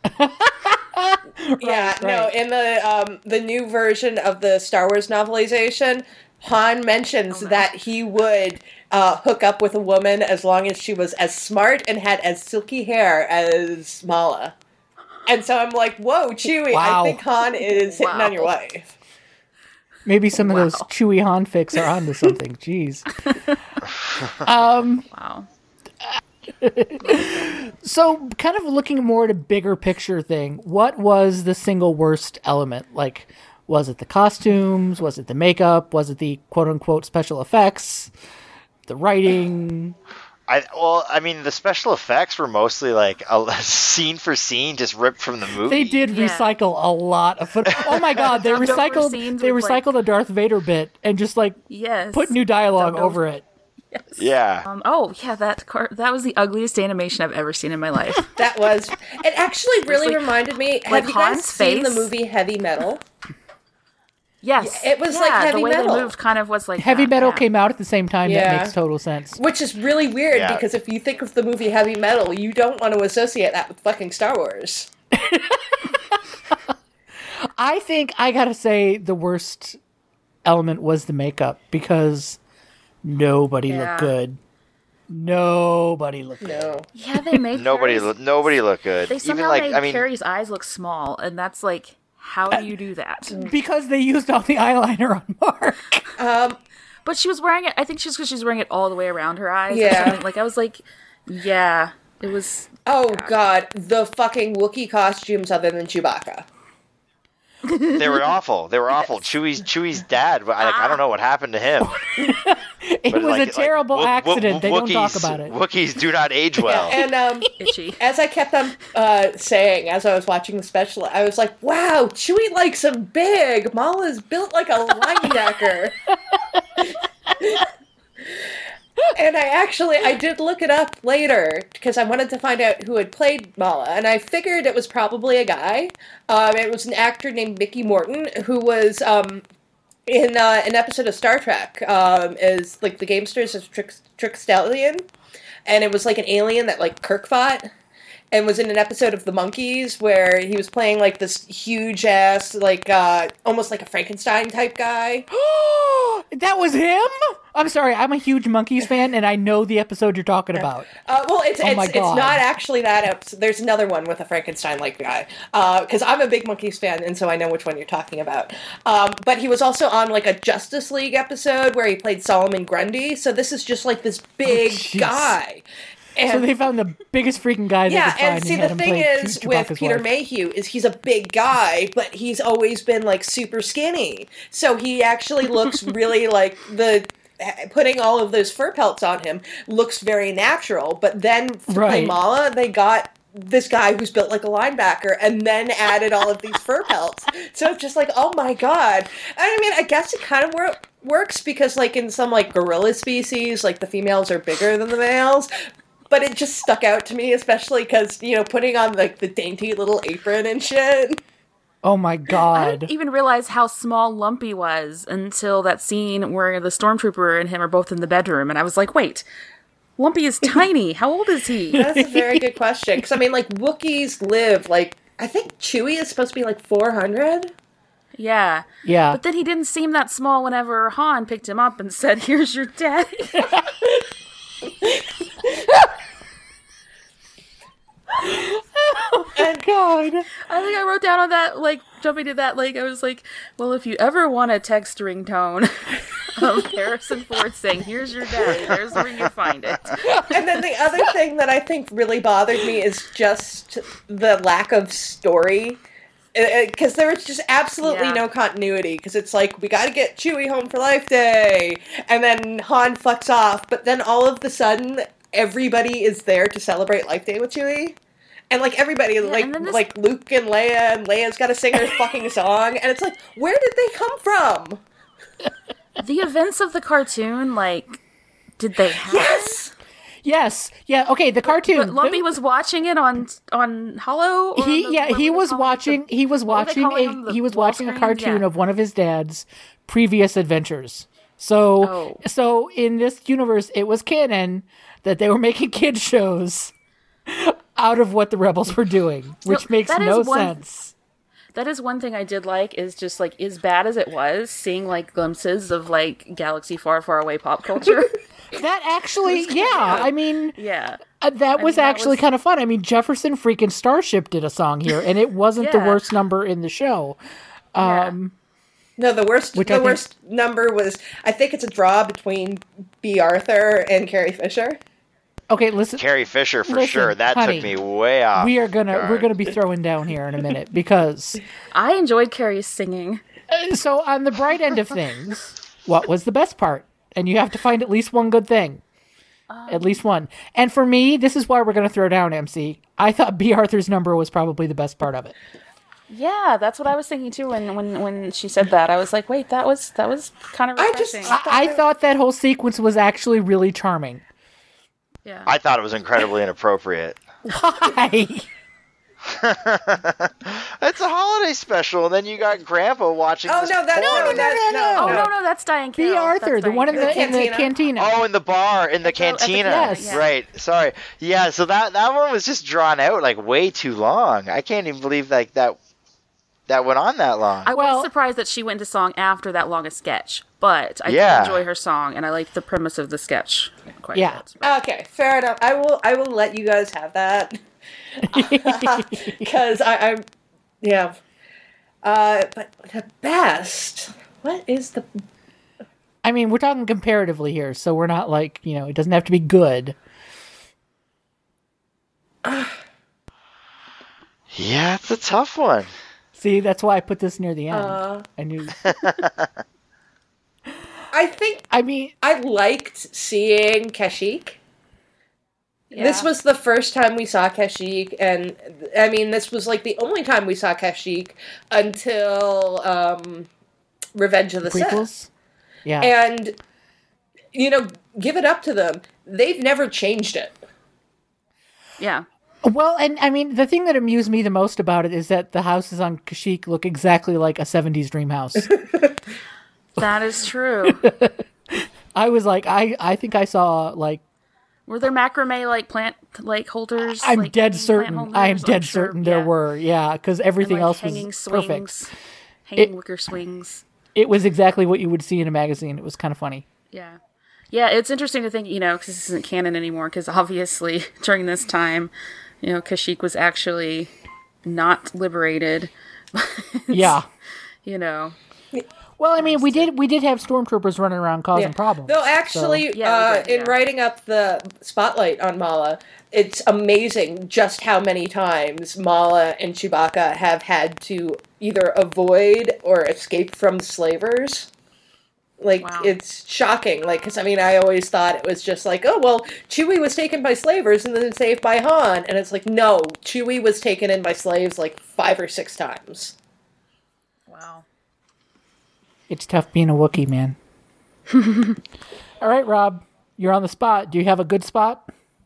Yeah, no, right. in the new version of the Star Wars novelization, Han mentions that he would hook up with a woman as long as she was as smart and had as silky hair as Mala. And so I'm like, whoa, Chewie, Wow. I think Han is hitting on your wife. Maybe some of those Chewie Han fics are onto something. Jeez. Wow. So, kind of looking more at a bigger picture thing, what was the single worst element? Like, was it the costumes? Was it the makeup? Was it the quote-unquote special effects? The writing? I mean, the special effects were mostly like a scene for scene, just ripped from the movie. They did Yeah. recycle a lot of Oh my god, they recycled scenes they with, recycled a Darth Vader bit and just like Yes. put new dialogue Dubbed over it. Yeah. Oh, yeah, that was the ugliest animation I've ever seen in my life. That was... It actually really like- reminded me... like Have you guys Han's seen the face? movie Heavy Metal? Yes. It was like Heavy the way Metal. they moved kind of was like Heavy that, Metal yeah. came out at the same time. Yeah. That makes total sense. Which is really weird, Yeah. because if you think of the movie Heavy Metal, you don't want to associate that with fucking Star Wars. I think I gotta say the worst element was the makeup because nobody Yeah. looked good. Nobody looked good. No. Yeah, they made Nobody looked good. They Even somehow like, made I mean, Carrie's eyes look small, and that's like, how do you do that? Because they used all the eyeliner on Mark. But she was wearing it. I think she's because she's wearing it all the way around her eyes. Yeah. Or something. Like I was like, yeah, it was. Oh god, the fucking Wookiee costumes other than Chewbacca. they were awful. They were awful. Chewie's dad. I don't know what happened to him. It was a terrible accident. They don't talk Wookiees- about it. Wookiees do not age well. And Itchy. as I kept on saying, as I was watching the special, I was like, wow, Chewie likes him big. Mala's built like a linebacker. And I did look it up later because I wanted to find out who had played Mala, and I figured it was probably a guy. It was an actor named Mickey Morton who was in an episode of Star Trek as like the gamesters as Trickstallion, and it was like an alien that like Kirk fought. And was in an episode of The Monkees where he was playing like this huge ass, like almost like a Frankenstein type guy. That was him? I'm sorry, I'm a huge Monkees fan, and I know the episode you're talking about. Well, it's not actually that episode. There's another one with a Frankenstein-like guy. Because I'm a big Monkees fan, and so I know which one you're talking about. But he was also on like a Justice League episode where he played Solomon Grundy. So this is just like this big guy. And, so they found the biggest freaking guy they could find. And see, the thing is with Peter Mayhew is he's a big guy, but he's always been like super skinny. So he actually looks really like putting all of those fur pelts on him looks very natural. But then to play Mala, they got this guy who's built like a linebacker and then added all of these fur pelts. So it's just like, oh my god. I mean, I guess it kind of works because like in some like gorilla species, like the females are bigger than the males. But it just stuck out to me, especially because, you know, putting on, like, the dainty little apron and shit. Oh, my God. I didn't even realize how small Lumpy was until that scene where the Stormtrooper and him are both in the bedroom. And I was like, wait, Lumpy is tiny. How old is he? That's a very good question. Because, I mean, like, Wookiees live, like, I think Chewie is supposed to be, like, 400? Yeah. Yeah. But then he didn't seem that small whenever Han picked him up and said, here's your daddy. Oh, God. I think I wrote down on that, like, jumping to that, like, I was like, well, if you ever want a text ringtone of Harrison Ford saying, here's your daddy, there's where you find it. And then the other thing that I think really bothered me is just the lack of story. Because there was just absolutely no continuity. Because it's like, we gotta get Chewie home for Life Day. And then Han fucks off. But then all of the sudden, everybody is there to celebrate Life Day with Chewie. And, like, everybody, like Luke and Leia's got to sing her fucking song. And it's like, where did they come from? The events of the cartoon, like, did they happen? Yes! Yeah, okay, the cartoon. But Lumpy was watching it on Hollow? He was watching a cartoon of one of his dad's previous adventures. So in this universe, it was canon that they were making kids shows out of what the rebels were doing, which makes no sense. That is one thing I did like, is just, like, as bad as it was, seeing, like, glimpses of, like, galaxy far, far away pop culture. That actually, I mean... Yeah. That was actually kind of fun. I mean, Jefferson freaking Starship did a song here, and it wasn't the worst number in the show. No, the worst number was, I think it's a draw between B. Arthur and Carrie Fisher. Okay, listen. Carrie Fisher for sure. That honey, took me way off. We're gonna be throwing down here in a minute because I enjoyed Carrie's singing. So on the bright end of things, what was the best part? And you have to find at least one good thing. At least one. And for me, this is why we're gonna throw down, MC. I thought B. Arthur's number was probably the best part of it. Yeah, that's what I was thinking too. When she said that, I was like, wait, that was kind of refreshing. I thought that whole sequence was actually really charming. Yeah. I thought it was incredibly inappropriate. Why? It's a holiday special, and then you got Grandpa watching. Oh no, that's Diane Carroll. B. Arthur, the one in the cantina. Oh, in the bar, in the cantina. Yes. Right. Sorry. Yeah. So that one was just drawn out like way too long. I can't even believe like that went on that long. I was surprised that she went into song after that long a sketch, but I did enjoy her song, and I liked the premise of the sketch quite a bit. Okay, fair enough. I will let you guys have that. Because I'm but the best, what is the... I mean, we're talking comparatively here, so we're not like, it doesn't have to be good. Yeah, it's a tough one. See, that's why I put this near the end. I knew. I liked seeing Kashyyyk. Yeah. This was the first time we saw Kashyyyk, and I mean, this was like the only time we saw Kashyyyk until Revenge of the Sith. Yeah. And give it up to them. They've never changed it. Yeah. Well, and I mean, the thing that amused me the most about it is that the houses on Kashyyyk look exactly like a 70s dream house. That is true. I was like, I think I saw, like... Were there macrame, like, plant, like, holders? I'm like, dead certain. holders? I am dead sure, certain there were, yeah, because everything and, like, else hanging was swings, perfect. Hanging wicker swings. It was exactly what you would see in a magazine. It was kind of funny. Yeah. Yeah, it's interesting to think, because this isn't canon anymore, because obviously during this time, Kashyyyk was actually not liberated. Yeah. Well, I mean, we did have stormtroopers running around causing problems. Though actually, in writing up the spotlight on Mala, it's amazing just how many times Mala and Chewbacca have had to either avoid or escape from slavers. Like, wow. It's shocking. Like, because, I mean, I always thought it was just like, oh, well, Chewie was taken by slavers and then saved by Han. And it's like, no, Chewie was taken in by slaves like 5 or 6 times. Wow. It's tough being a Wookiee, man. All right, Rob, you're on the spot. Do you have a good spot?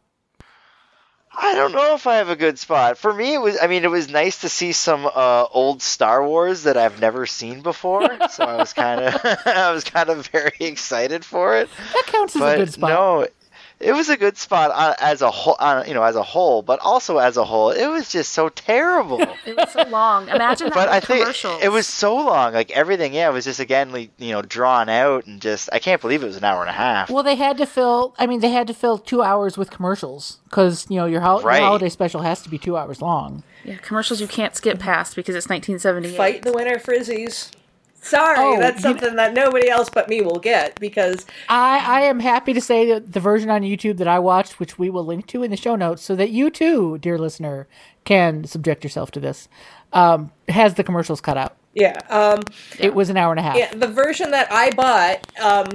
I don't know if I have a good spot. For me, it was nice to see some old Star Wars that I've never seen before. So I was kind of very excited for it. That counts as a good spot. No, it was a good spot as a whole, but also as a whole, it was just so terrible. It was so long. Imagine that But I think commercials. it was so long. Like everything, it was just again, drawn out and just. I can't believe it was an hour and a half. Well, they had to fill 2 hours with commercials because your holiday special has to be 2 hours long. Yeah, commercials you can't skip past because it's 1978. Fight the winter Frizzies. Sorry, that's something that nobody else but me will get, because... I am happy to say that the version on YouTube that I watched, which we will link to in the show notes, so that you too, dear listener, can subject yourself to this, has the commercials cut out. Yeah. It was an hour and a half. Yeah, the version that I bought,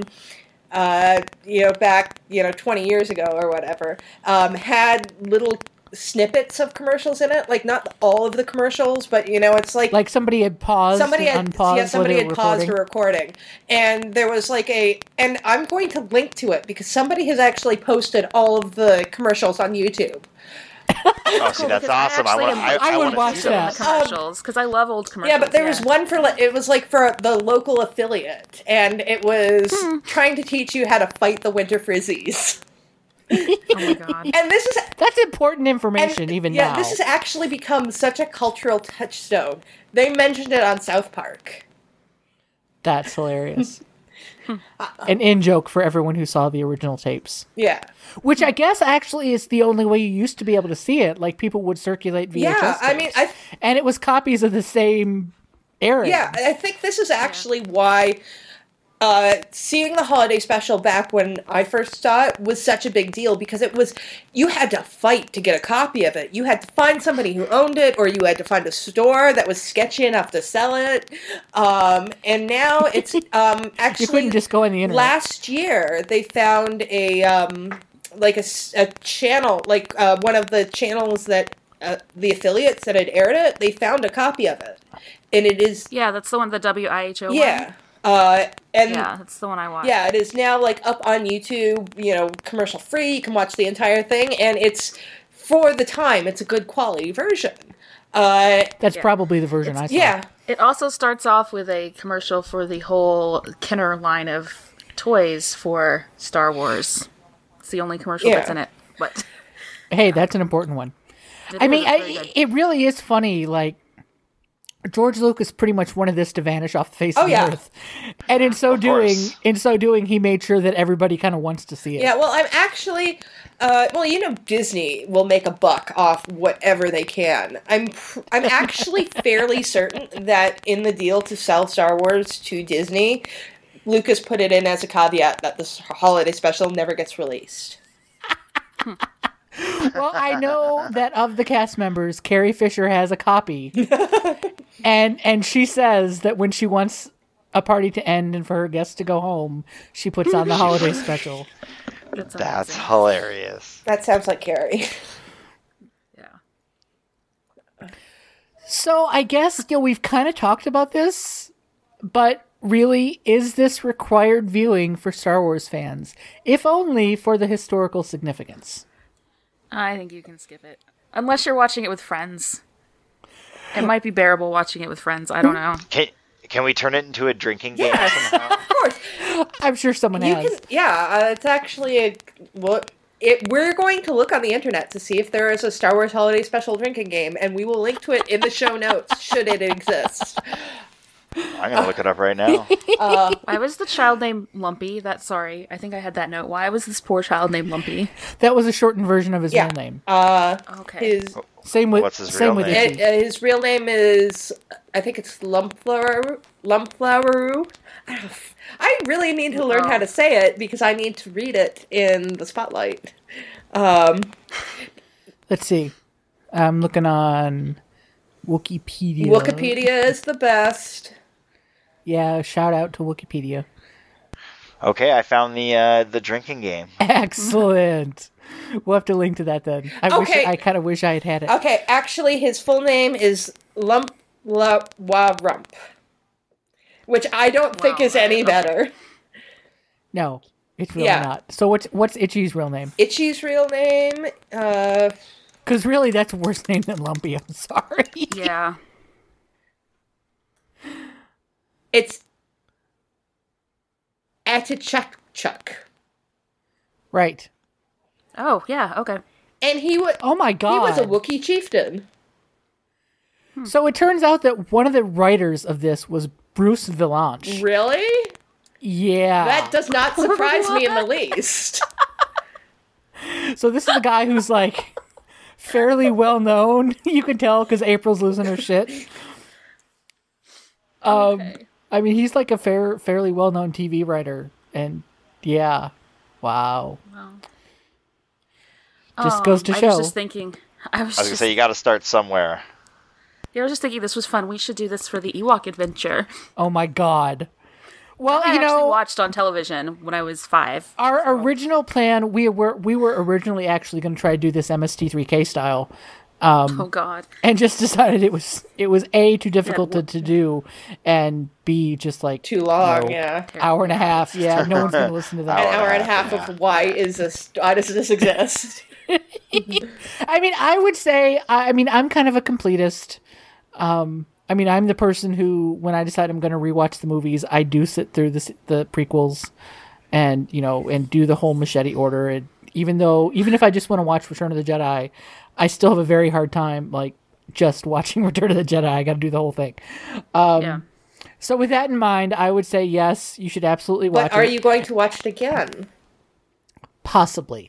back, 20 years ago or whatever, had little snippets of commercials in it, like not all of the commercials, but it's like somebody had paused, somebody had paused a recording, and there was and I'm going to link to it because somebody has actually posted all of the commercials on YouTube. Oh, see, that's awesome! I would watch that. Commercials because I love old commercials. Yeah, but there was one for it was for the local affiliate, and it was trying to teach you how to fight the winter Frizzies. Oh my god! And that's important information even now. Yeah, this has actually become such a cultural touchstone. They mentioned it on South Park. That's hilarious. An in-joke for everyone who saw the original tapes. Yeah. Which I guess actually is the only way you used to be able to see it. Like, people would circulate VHS Yeah, I tapes. mean... and it was copies of the same era. Yeah, I think this is actually why... seeing the holiday special back when I first saw it was such a big deal, because you had to fight to get a copy of it. You had to find somebody who owned it, or you had to find a store that was sketchy enough to sell it. And now it's actually... You couldn't just go on the internet. Last year, they found a channel, one of the channels that the affiliates that had aired it, they found a copy of it. And it is... Yeah, that's the one, the WIHO one. Yeah. Yeah, that's the one I watched. Yeah, it is now up on YouTube, commercial free. You can watch the entire thing, and it's, for the time, it's a good quality version. That's probably the version I saw. Yeah. It also starts off with a commercial for the whole Kenner line of toys for Star Wars. It's the only commercial that's in it. But hey, that's an important one. It really is funny, George Lucas pretty much wanted this to vanish off the face of the earth. And in so doing, he made sure that everybody kind of wants to see it. Yeah, well, I'm actually, Disney will make a buck off whatever they can. I'm actually fairly certain that in the deal to sell Star Wars to Disney, Lucas put it in as a caveat that this holiday special never gets released. Well, I know that of the cast members, Carrie Fisher has a copy. And she says that when she wants a party to end and for her guests to go home, she puts on the holiday special. That's hilarious. That sounds like Carrie. yeah. So I guess, we've kind of talked about this, but really, is this required viewing for Star Wars fans? If only for the historical significance. I think you can skip it. Unless you're watching it with friends. It might be bearable watching it with friends. I don't know. Can we turn it into a drinking game Yes, somehow? of course. I'm sure someone has. It's actually we're going to look on the internet to see if there is a Star Wars Holiday Special drinking game, and we will link to it in the show notes should it exist. I'm going to look it up right now. Why was the child named Lumpy? I think I had that note. Why was this poor child named Lumpy? That was a shortened version of his real name. Okay. Same with What's his real name? Itchy. His real name is, I think it's Lumpflower. I really need to learn how to say it because I need to read it in the spotlight. Let's see. I'm looking on Wikipedia. Wikipedia is the best. Yeah, shout out to Wikipedia. Okay, I found the drinking game. Excellent. We'll have to link to that then. I kind of wish I had it. Okay, actually, his full name is Lump-La-Wa-Rump, which I don't think is any better. No, it's really not. So what's Itchy's real name? Itchy's real name, Because really, that's a worse name than Lumpy. I'm sorry. Yeah. it's Atichuk. Right. Oh, yeah, okay. And he was. Oh my god. He was a Wookiee chieftain. So it turns out that one of the writers of this was Bruce Vilanch. Really? Yeah. That does not surprise me in the least. So this is a guy who's like fairly well known. You can tell because April's losing her shit. Okay. I mean, he's like a fairly well known TV writer, and yeah, wow. Just goes to show. I was just thinking. I was going to say, you got to start somewhere. Yeah, I was just thinking this was fun. We should do this for the Ewok adventure. Oh my god. Well, I you know, actually watched on television when I was 5. our original plan, we were originally actually going to try to do this MST3K style. Oh god. And just decided it was A, too difficult to do, and B, just like Too long, you know, yeah. hour and a half. Yeah, no one's going to listen to that. An hour and a half of why does this exist? I mean, I would say, I'm kind of a completist. I'm the person who, when I decide I'm going to rewatch the movies, I do sit through the prequels and do the whole machete order. And even if I just want to watch Return of the Jedi, I still have a very hard time, like, just watching Return of the Jedi. I got to do the whole thing. Yeah. So with that in mind, I would say, yes, you should absolutely watch it. But are you going to watch it again? Possibly.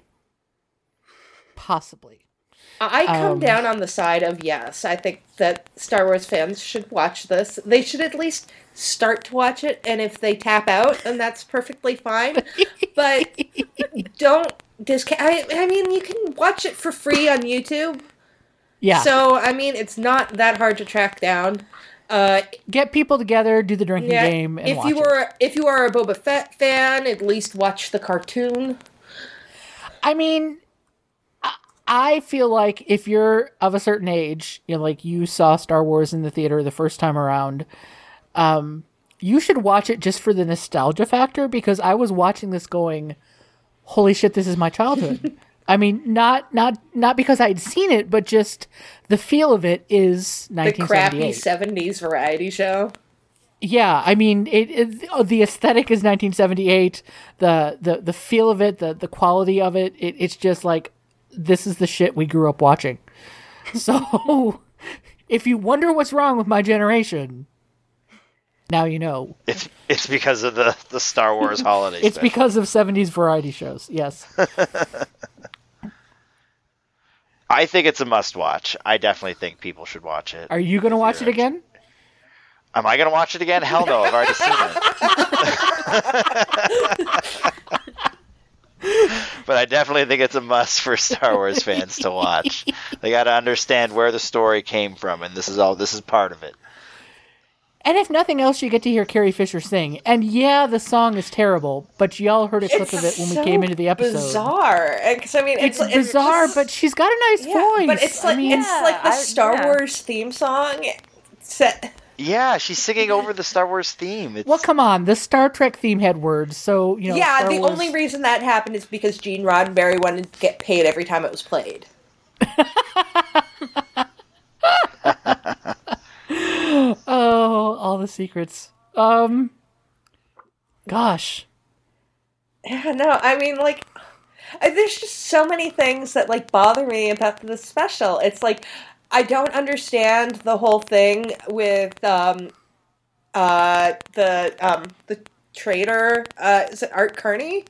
I come down on the side of yes. I think that Star Wars fans should watch this. They should at least start to watch it, and if they tap out, then that's perfectly fine. But don't discount. I mean, you can watch it for free on YouTube. Yeah. So, I mean, it's not that hard to track down. Get people together, do the drinking game, and watch it. If you are a Boba Fett fan, at least watch the cartoon. I mean, I feel like if you're of a certain age, like you saw Star Wars in the theater the first time around, you should watch it just for the nostalgia factor, because I was watching this going, holy shit, this is my childhood. I mean, not because I'd seen it, but just the feel of it is 1978. The crappy 70s variety show. Yeah, I mean, the aesthetic is 1978. The feel of it, the quality of it, it's just like, this is the shit we grew up watching. So, if you wonder what's wrong with my generation, now you know. It's because of the Star Wars holiday It's special. because of 70s variety shows, yes. I think it's a must-watch. I definitely think people should watch it. Are you going to watch it again? Am I going to watch it again? Hell no, I've already seen it. But I definitely think it's a must for Star Wars fans to watch. They got to understand where the story came from, and this is part of it. And if nothing else, you get to hear Carrie Fisher sing. And yeah, the song is terrible, but y'all heard a clip of it when we came into the episode. Bizarre. Because I mean, it's bizarre, but she's got a nice voice. But it's like the Star Wars theme song set Yeah, she's singing over the Star Wars theme. It's, Well, come on. The Star Trek theme had words, so, you know. Yeah, Star the Wars... only reason that happened is because Gene Roddenberry wanted to get paid every time it was played. Oh, all the secrets. Gosh. Yeah, no, I mean, like, there's just so many things that, like, bother me about the special. It's like, I don't understand the whole thing with, the traitor, is it Art Carney?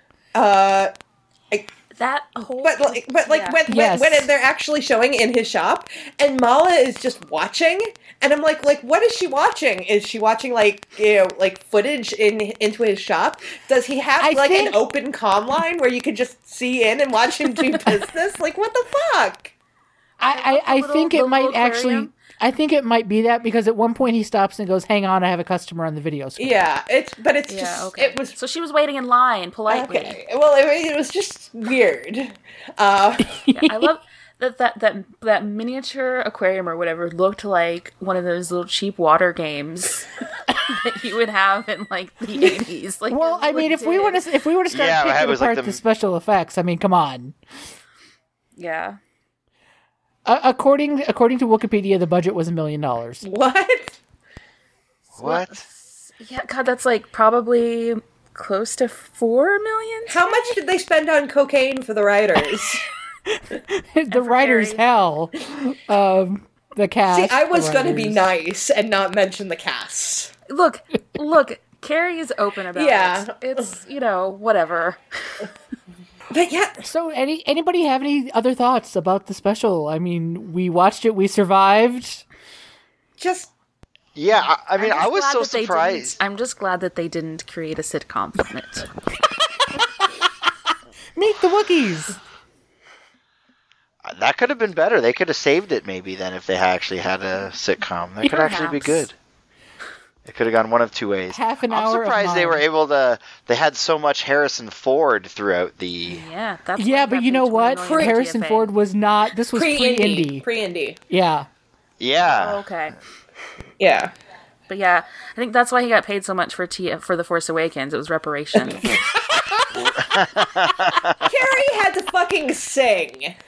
That whole... But Yeah. when they're actually showing in his shop, and Mala is just watching, and I'm like, what is she watching? Is she watching like footage into his shop? Does he have an open comm line where you could just see in and watch him do business? Like, what the fuck? I think it might aquarium. actually... I think it might be that, because at one point he stops and goes, "Hang on, I have a customer on the video screen." Yeah, it was... So she was waiting in line politely. Okay. Well, it was just weird. Yeah, I love that miniature aquarium or whatever looked like one of those little cheap water games that you would have in like the 80s. Like, Well, I mean, if we want to start Yeah, it picking was apart like the special effects, I mean, come on. yeah. According to Wikipedia, the budget was $1 million. What? what? Yeah, God, that's like probably close to $4 million. How much did they spend on cocaine for the writers? The writer's hell. The cast. See, I was the going to be writers. nice and not mention the cast. Look, Carrie is open about Yeah. it. It's, whatever. But yeah, So, anybody have any other thoughts about the special? I mean, we watched it, we survived. just Yeah, I mean, I'm just I was glad so that they surprised. I'm just glad that they didn't create a sitcom from it. Meet the Wookiees. That could have been better. They could have saved it maybe then if they actually had a sitcom. That could actually be Perhaps. good. It could have gone one of two ways. Half an I'm hour of surprised they mom. were able to. They had so much Harrison Ford throughout the. Yeah, that's why Yeah, I but got you know paid what? $20 million Harrison TFA. Ford was not. This was pre-indie. pre-indie. Pre-indie. Yeah. Yeah. Oh, okay. Yeah. But yeah, I think that's why he got paid so much for The Force Awakens. It was reparations. Carrie had to fucking sing.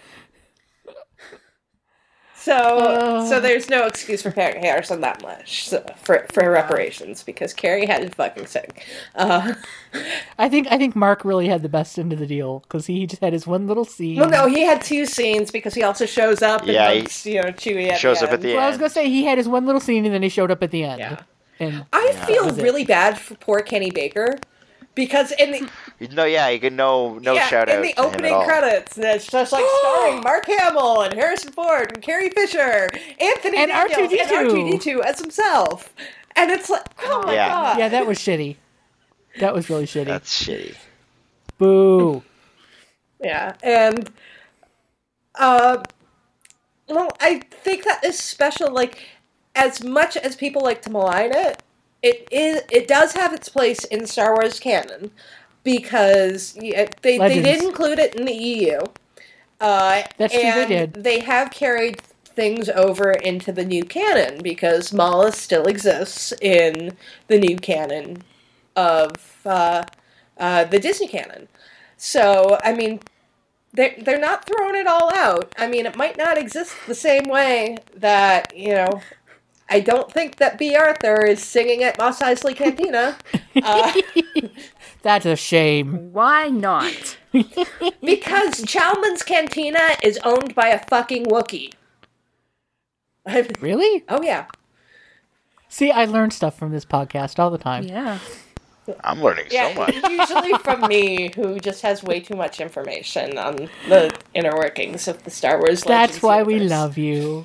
So there's no excuse for paying Harrison that much for reparations, because Carrie had to fucking sing. I think Mark really had the best end of the deal, because he just had his one little scene. Well, no, he had two scenes because he also shows up and Yeah, hugs, Chewie at shows the up at end. the Well, I was end. gonna say he had his one little scene, and then he showed up at the end. Yeah. And I feel was it. really bad for poor Kenny Baker, because in the No, yeah, you can no shout out in the to him at opening all. credits, and it's just like starring Mark Hamill and Harrison Ford and Carrie Fisher, Anthony And Daniels, R2-D2. and R2-D2 as himself, and it's like, oh my Yeah. god, yeah, that was shitty. That was really shitty. That's shitty. Boo. yeah, and well, I think that is special. Like, as much as people like to malign it, it does have its place in Star Wars canon, because they Legends. did include it in the EU. That's true, they and did. They have carried things over into the new canon, because Mala still exists in the new canon of the Disney canon. So, I mean, they're not throwing it all out. I mean, it might not exist the same way that, I don't think that B. Arthur is singing at Mos Eisley Cantina. That's a shame. Why not? Because Chalmun's Cantina is owned by a fucking Wookiee. Really? Oh, yeah. See, I learn stuff from this podcast all the time. Yeah. I'm learning Yeah, so much. usually from me, who just has way too much information on the inner workings of the Star Wars Legends That's why we universe. love you.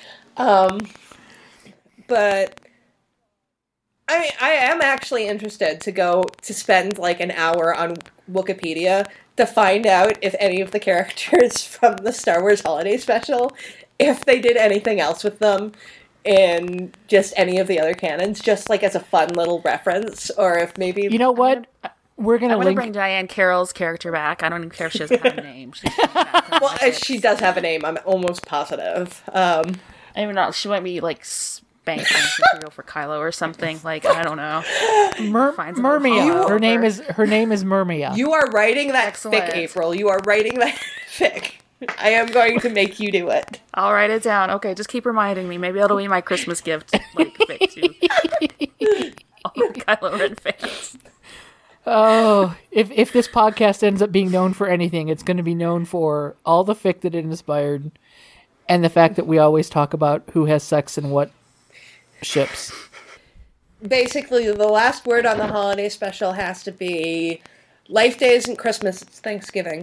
But I mean, I am actually interested to spend like an hour on Wikipedia to find out if any of the characters from the Star Wars Holiday Special, if they did anything else with them in just any of the other canons, just like as a fun little reference, or if maybe... You know what? We're going I to want to link... bring Diane Carroll's character back. I don't even care if she doesn't have a name. She should come back. Well, she does have a name, I'm almost positive. I don't even know. She might be like bank material for Kylo or something. Like, I don't know. Murmia. Her name is Murmia. You are writing that Excellent. fic, April. You are writing that fic. I am going to make you do it. I'll write it down. Okay, just keep reminding me. Maybe that'll be my Christmas gift, like, fic to all the Kylo Ren fans. Oh, if this podcast ends up being known for anything, it's going to be known for all the fic that it inspired, and the fact that we always talk about who has sex and what ships. Basically, the last word on the holiday special has to be Life Day isn't Christmas, it's Thanksgiving.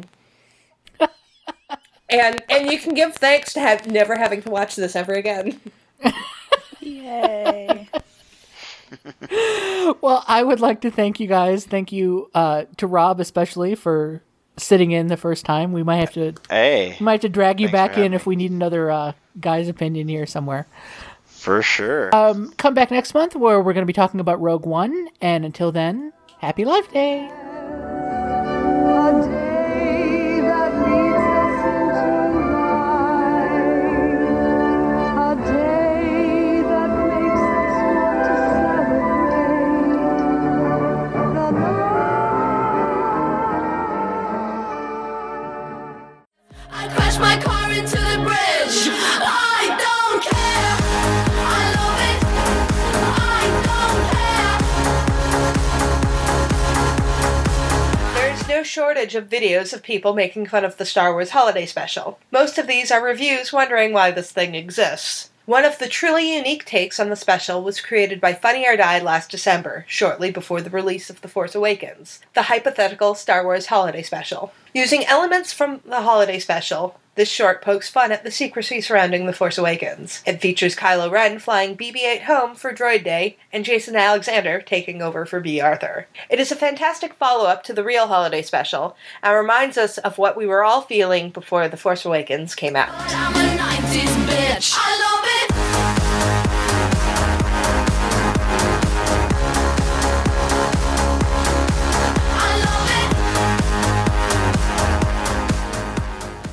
and you can give thanks to never having to watch this ever again. Yay. Well, I would like to thank you guys. Thank you to Rob especially for sitting in the first time. We might have to drag you back in if we need another guy's opinion here somewhere. For sure. Come back next month where we're going to be talking about Rogue One. And until then, happy Life Day. A day that leads us into life. A day that makes us want to celebrate the night. I crashed my car into the bridge. I don't care. I love it. I don't care. There's no shortage of videos of people making fun of the Star Wars Holiday Special. Most of these are reviews wondering why this thing exists. One of the truly unique takes on the special was created by Funny or Die last December, shortly before the release of The Force Awakens, the hypothetical Star Wars Holiday Special. Using elements from the Holiday Special, this short pokes fun at the secrecy surrounding The Force Awakens. It features Kylo Ren flying BB-8 home for Droid Day, and Jason Alexander taking over for B. Arthur. It is a fantastic follow-up to the real Holiday Special, and reminds us of what we were all feeling before The Force Awakens came out. I'm a 90s bitch. I love it. I love it.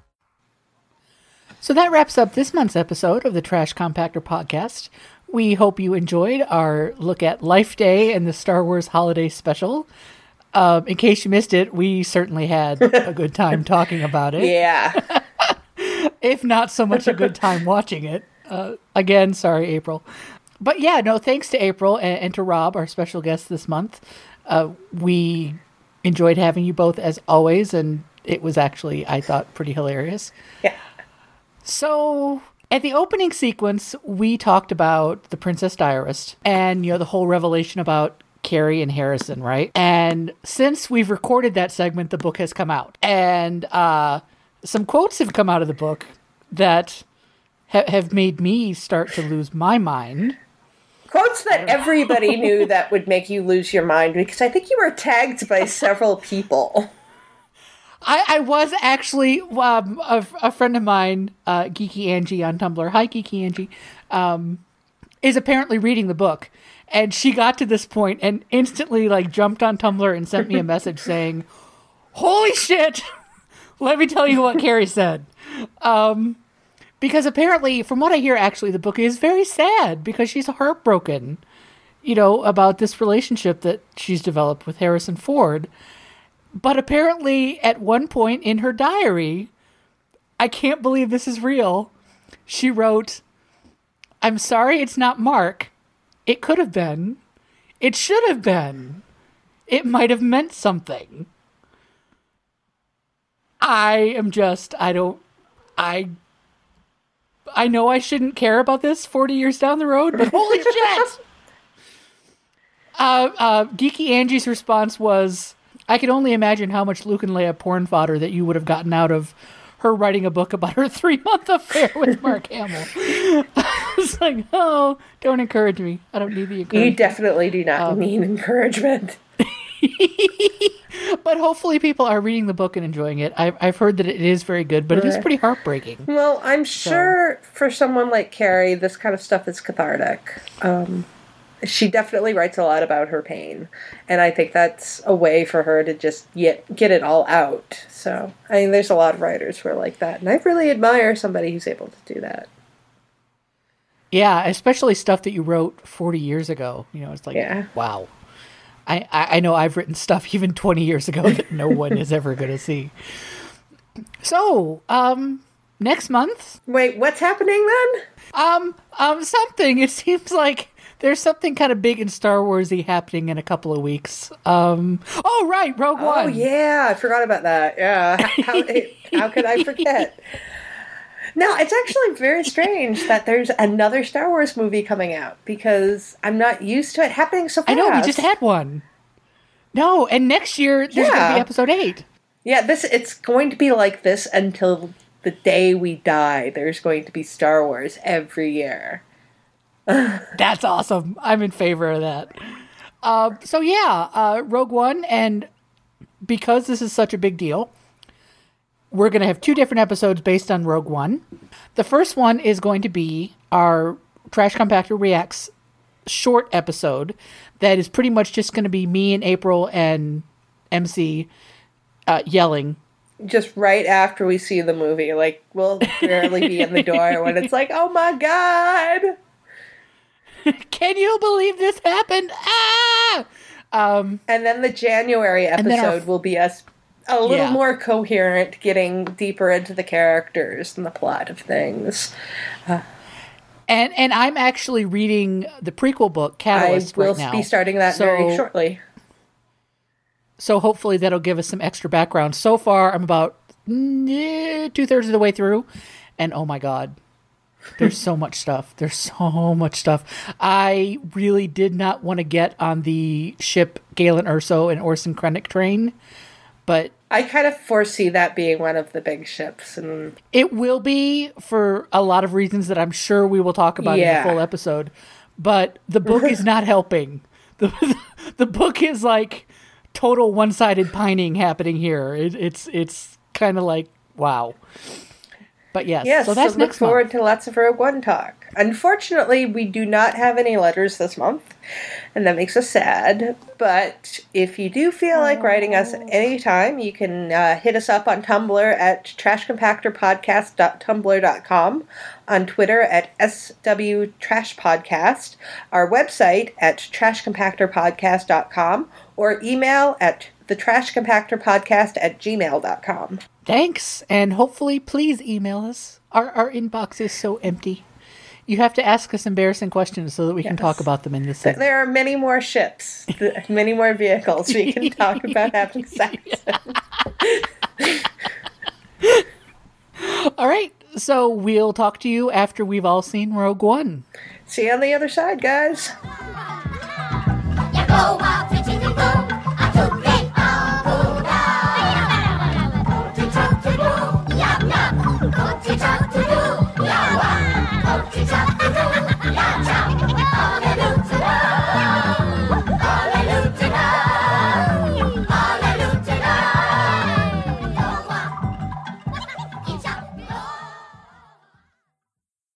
So that wraps up this month's episode of the Trash Compactor Podcast. We hope you enjoyed our look at Life Day and the Star Wars Holiday Special. In case you missed it, we certainly had a good time talking about it. Yeah. If not so much a good time watching it. Again, sorry, April. But yeah, no, thanks to April and to Rob, our special guest this month. We enjoyed having you both as always, and it was actually, I thought, pretty hilarious. Yeah. So, at the opening sequence, we talked about the Princess Diarist and, the whole revelation about Carrie and Harrison, right? And since we've recorded that segment, the book has come out. And some quotes have come out of the book that have made me start to lose my mind. Quotes that everybody knew that would make you lose your mind, because I think you were tagged by several people. I was actually, a friend of mine, Geeky Angie on Tumblr, hi Geeky Angie, is apparently reading the book. And she got to this point and instantly jumped on Tumblr and sent me a message saying, holy shit, let me tell you what Carrie said. Because apparently, from what I hear, actually, the book is very sad because she's heartbroken, about this relationship that she's developed with Harrison Ford. But apparently, at one point in her diary, I can't believe this is real, she wrote, I'm sorry it's not Mark. It could have been. It should have been. It might have meant something. I know I shouldn't care about this 40 years down the road, but holy shit! Geeky Angie's response was, I can only imagine how much Luke and Leia porn fodder that you would have gotten out of her writing a book about her 3-month affair with Mark Hamill. I was like, oh, don't encourage me. I don't need the encouragement. You definitely do not need encouragement. But hopefully people are reading the book and enjoying it. I've heard that it is very good, but it is pretty heartbreaking. Well, I'm sure for someone like Carrie, this kind of stuff is cathartic. She definitely writes a lot about her pain, and I think that's a way for her to just get it all out. So, there's a lot of writers who are like that, and I really admire somebody who's able to do that. Yeah, especially stuff that you wrote 40 years ago. You know, it's like, Yeah. wow. I know I've written stuff even 20 years ago that no one is ever going to see. So, next month, Wait, what's happening then? something. It seems like there's something kind of big and Star Warsy happening in a couple of weeks. Oh, right, Rogue One. Oh, yeah, I forgot about that. Yeah, how could I forget? No, it's actually very strange that there's another Star Wars movie coming out because I'm not used to it happening so fast. I know, we just had one. No, and next year there's going to Yeah. be episode 8. Yeah, it's going to be like this until the day we die. There's going to be Star Wars every year. That's awesome. I'm in favor of that. So yeah, Rogue One, and because this is such a big deal, we're going to have 2 different episodes based on Rogue One. The first one is going to be our Trash Compactor Reacts short episode that is pretty much just going to be me and April and MC yelling. Just right after we see the movie. Like, we'll barely be in the door when it's like, oh my god! Can you believe this happened? Ah! And then the January then our- episode will be us a little Yeah. more coherent, getting deeper into the characters and the plot of things. And I'm actually reading the prequel book, I Catalyst, will right now. be starting that very shortly. So hopefully that'll give us some extra background. So far, I'm about 2/3 of the way through, and oh my god, there's so much stuff. There's so much stuff. I really did not want to get on the ship Galen Erso and Orson Krennic train, but I kind of foresee that being one of the big ships. And it will be for a lot of reasons that I'm sure we will talk about in Yeah. the full episode. But the book is not helping. The book is like total one-sided pining happening here. It's kind of like, wow. But yes, so that's look next forward month. to lots of Rogue One talk. Unfortunately, we do not have any letters this month, and that makes us sad. But if you do feel like writing us at any time, you can hit us up on Tumblr at trashcompactorpodcast.tumblr.com, on Twitter at swtrashpodcast, our website at trashcompactorpodcast.com, or email at thetrashcompactorpodcast@gmail.com. Thanks, and hopefully please email us. Our inbox is so empty. You have to ask us embarrassing questions so that we can talk about them in this segment. There are many more ships, many more vehicles we can talk about having sex. All right, so we'll talk to you after we've all seen Rogue One. See you on the other side, guys. You go out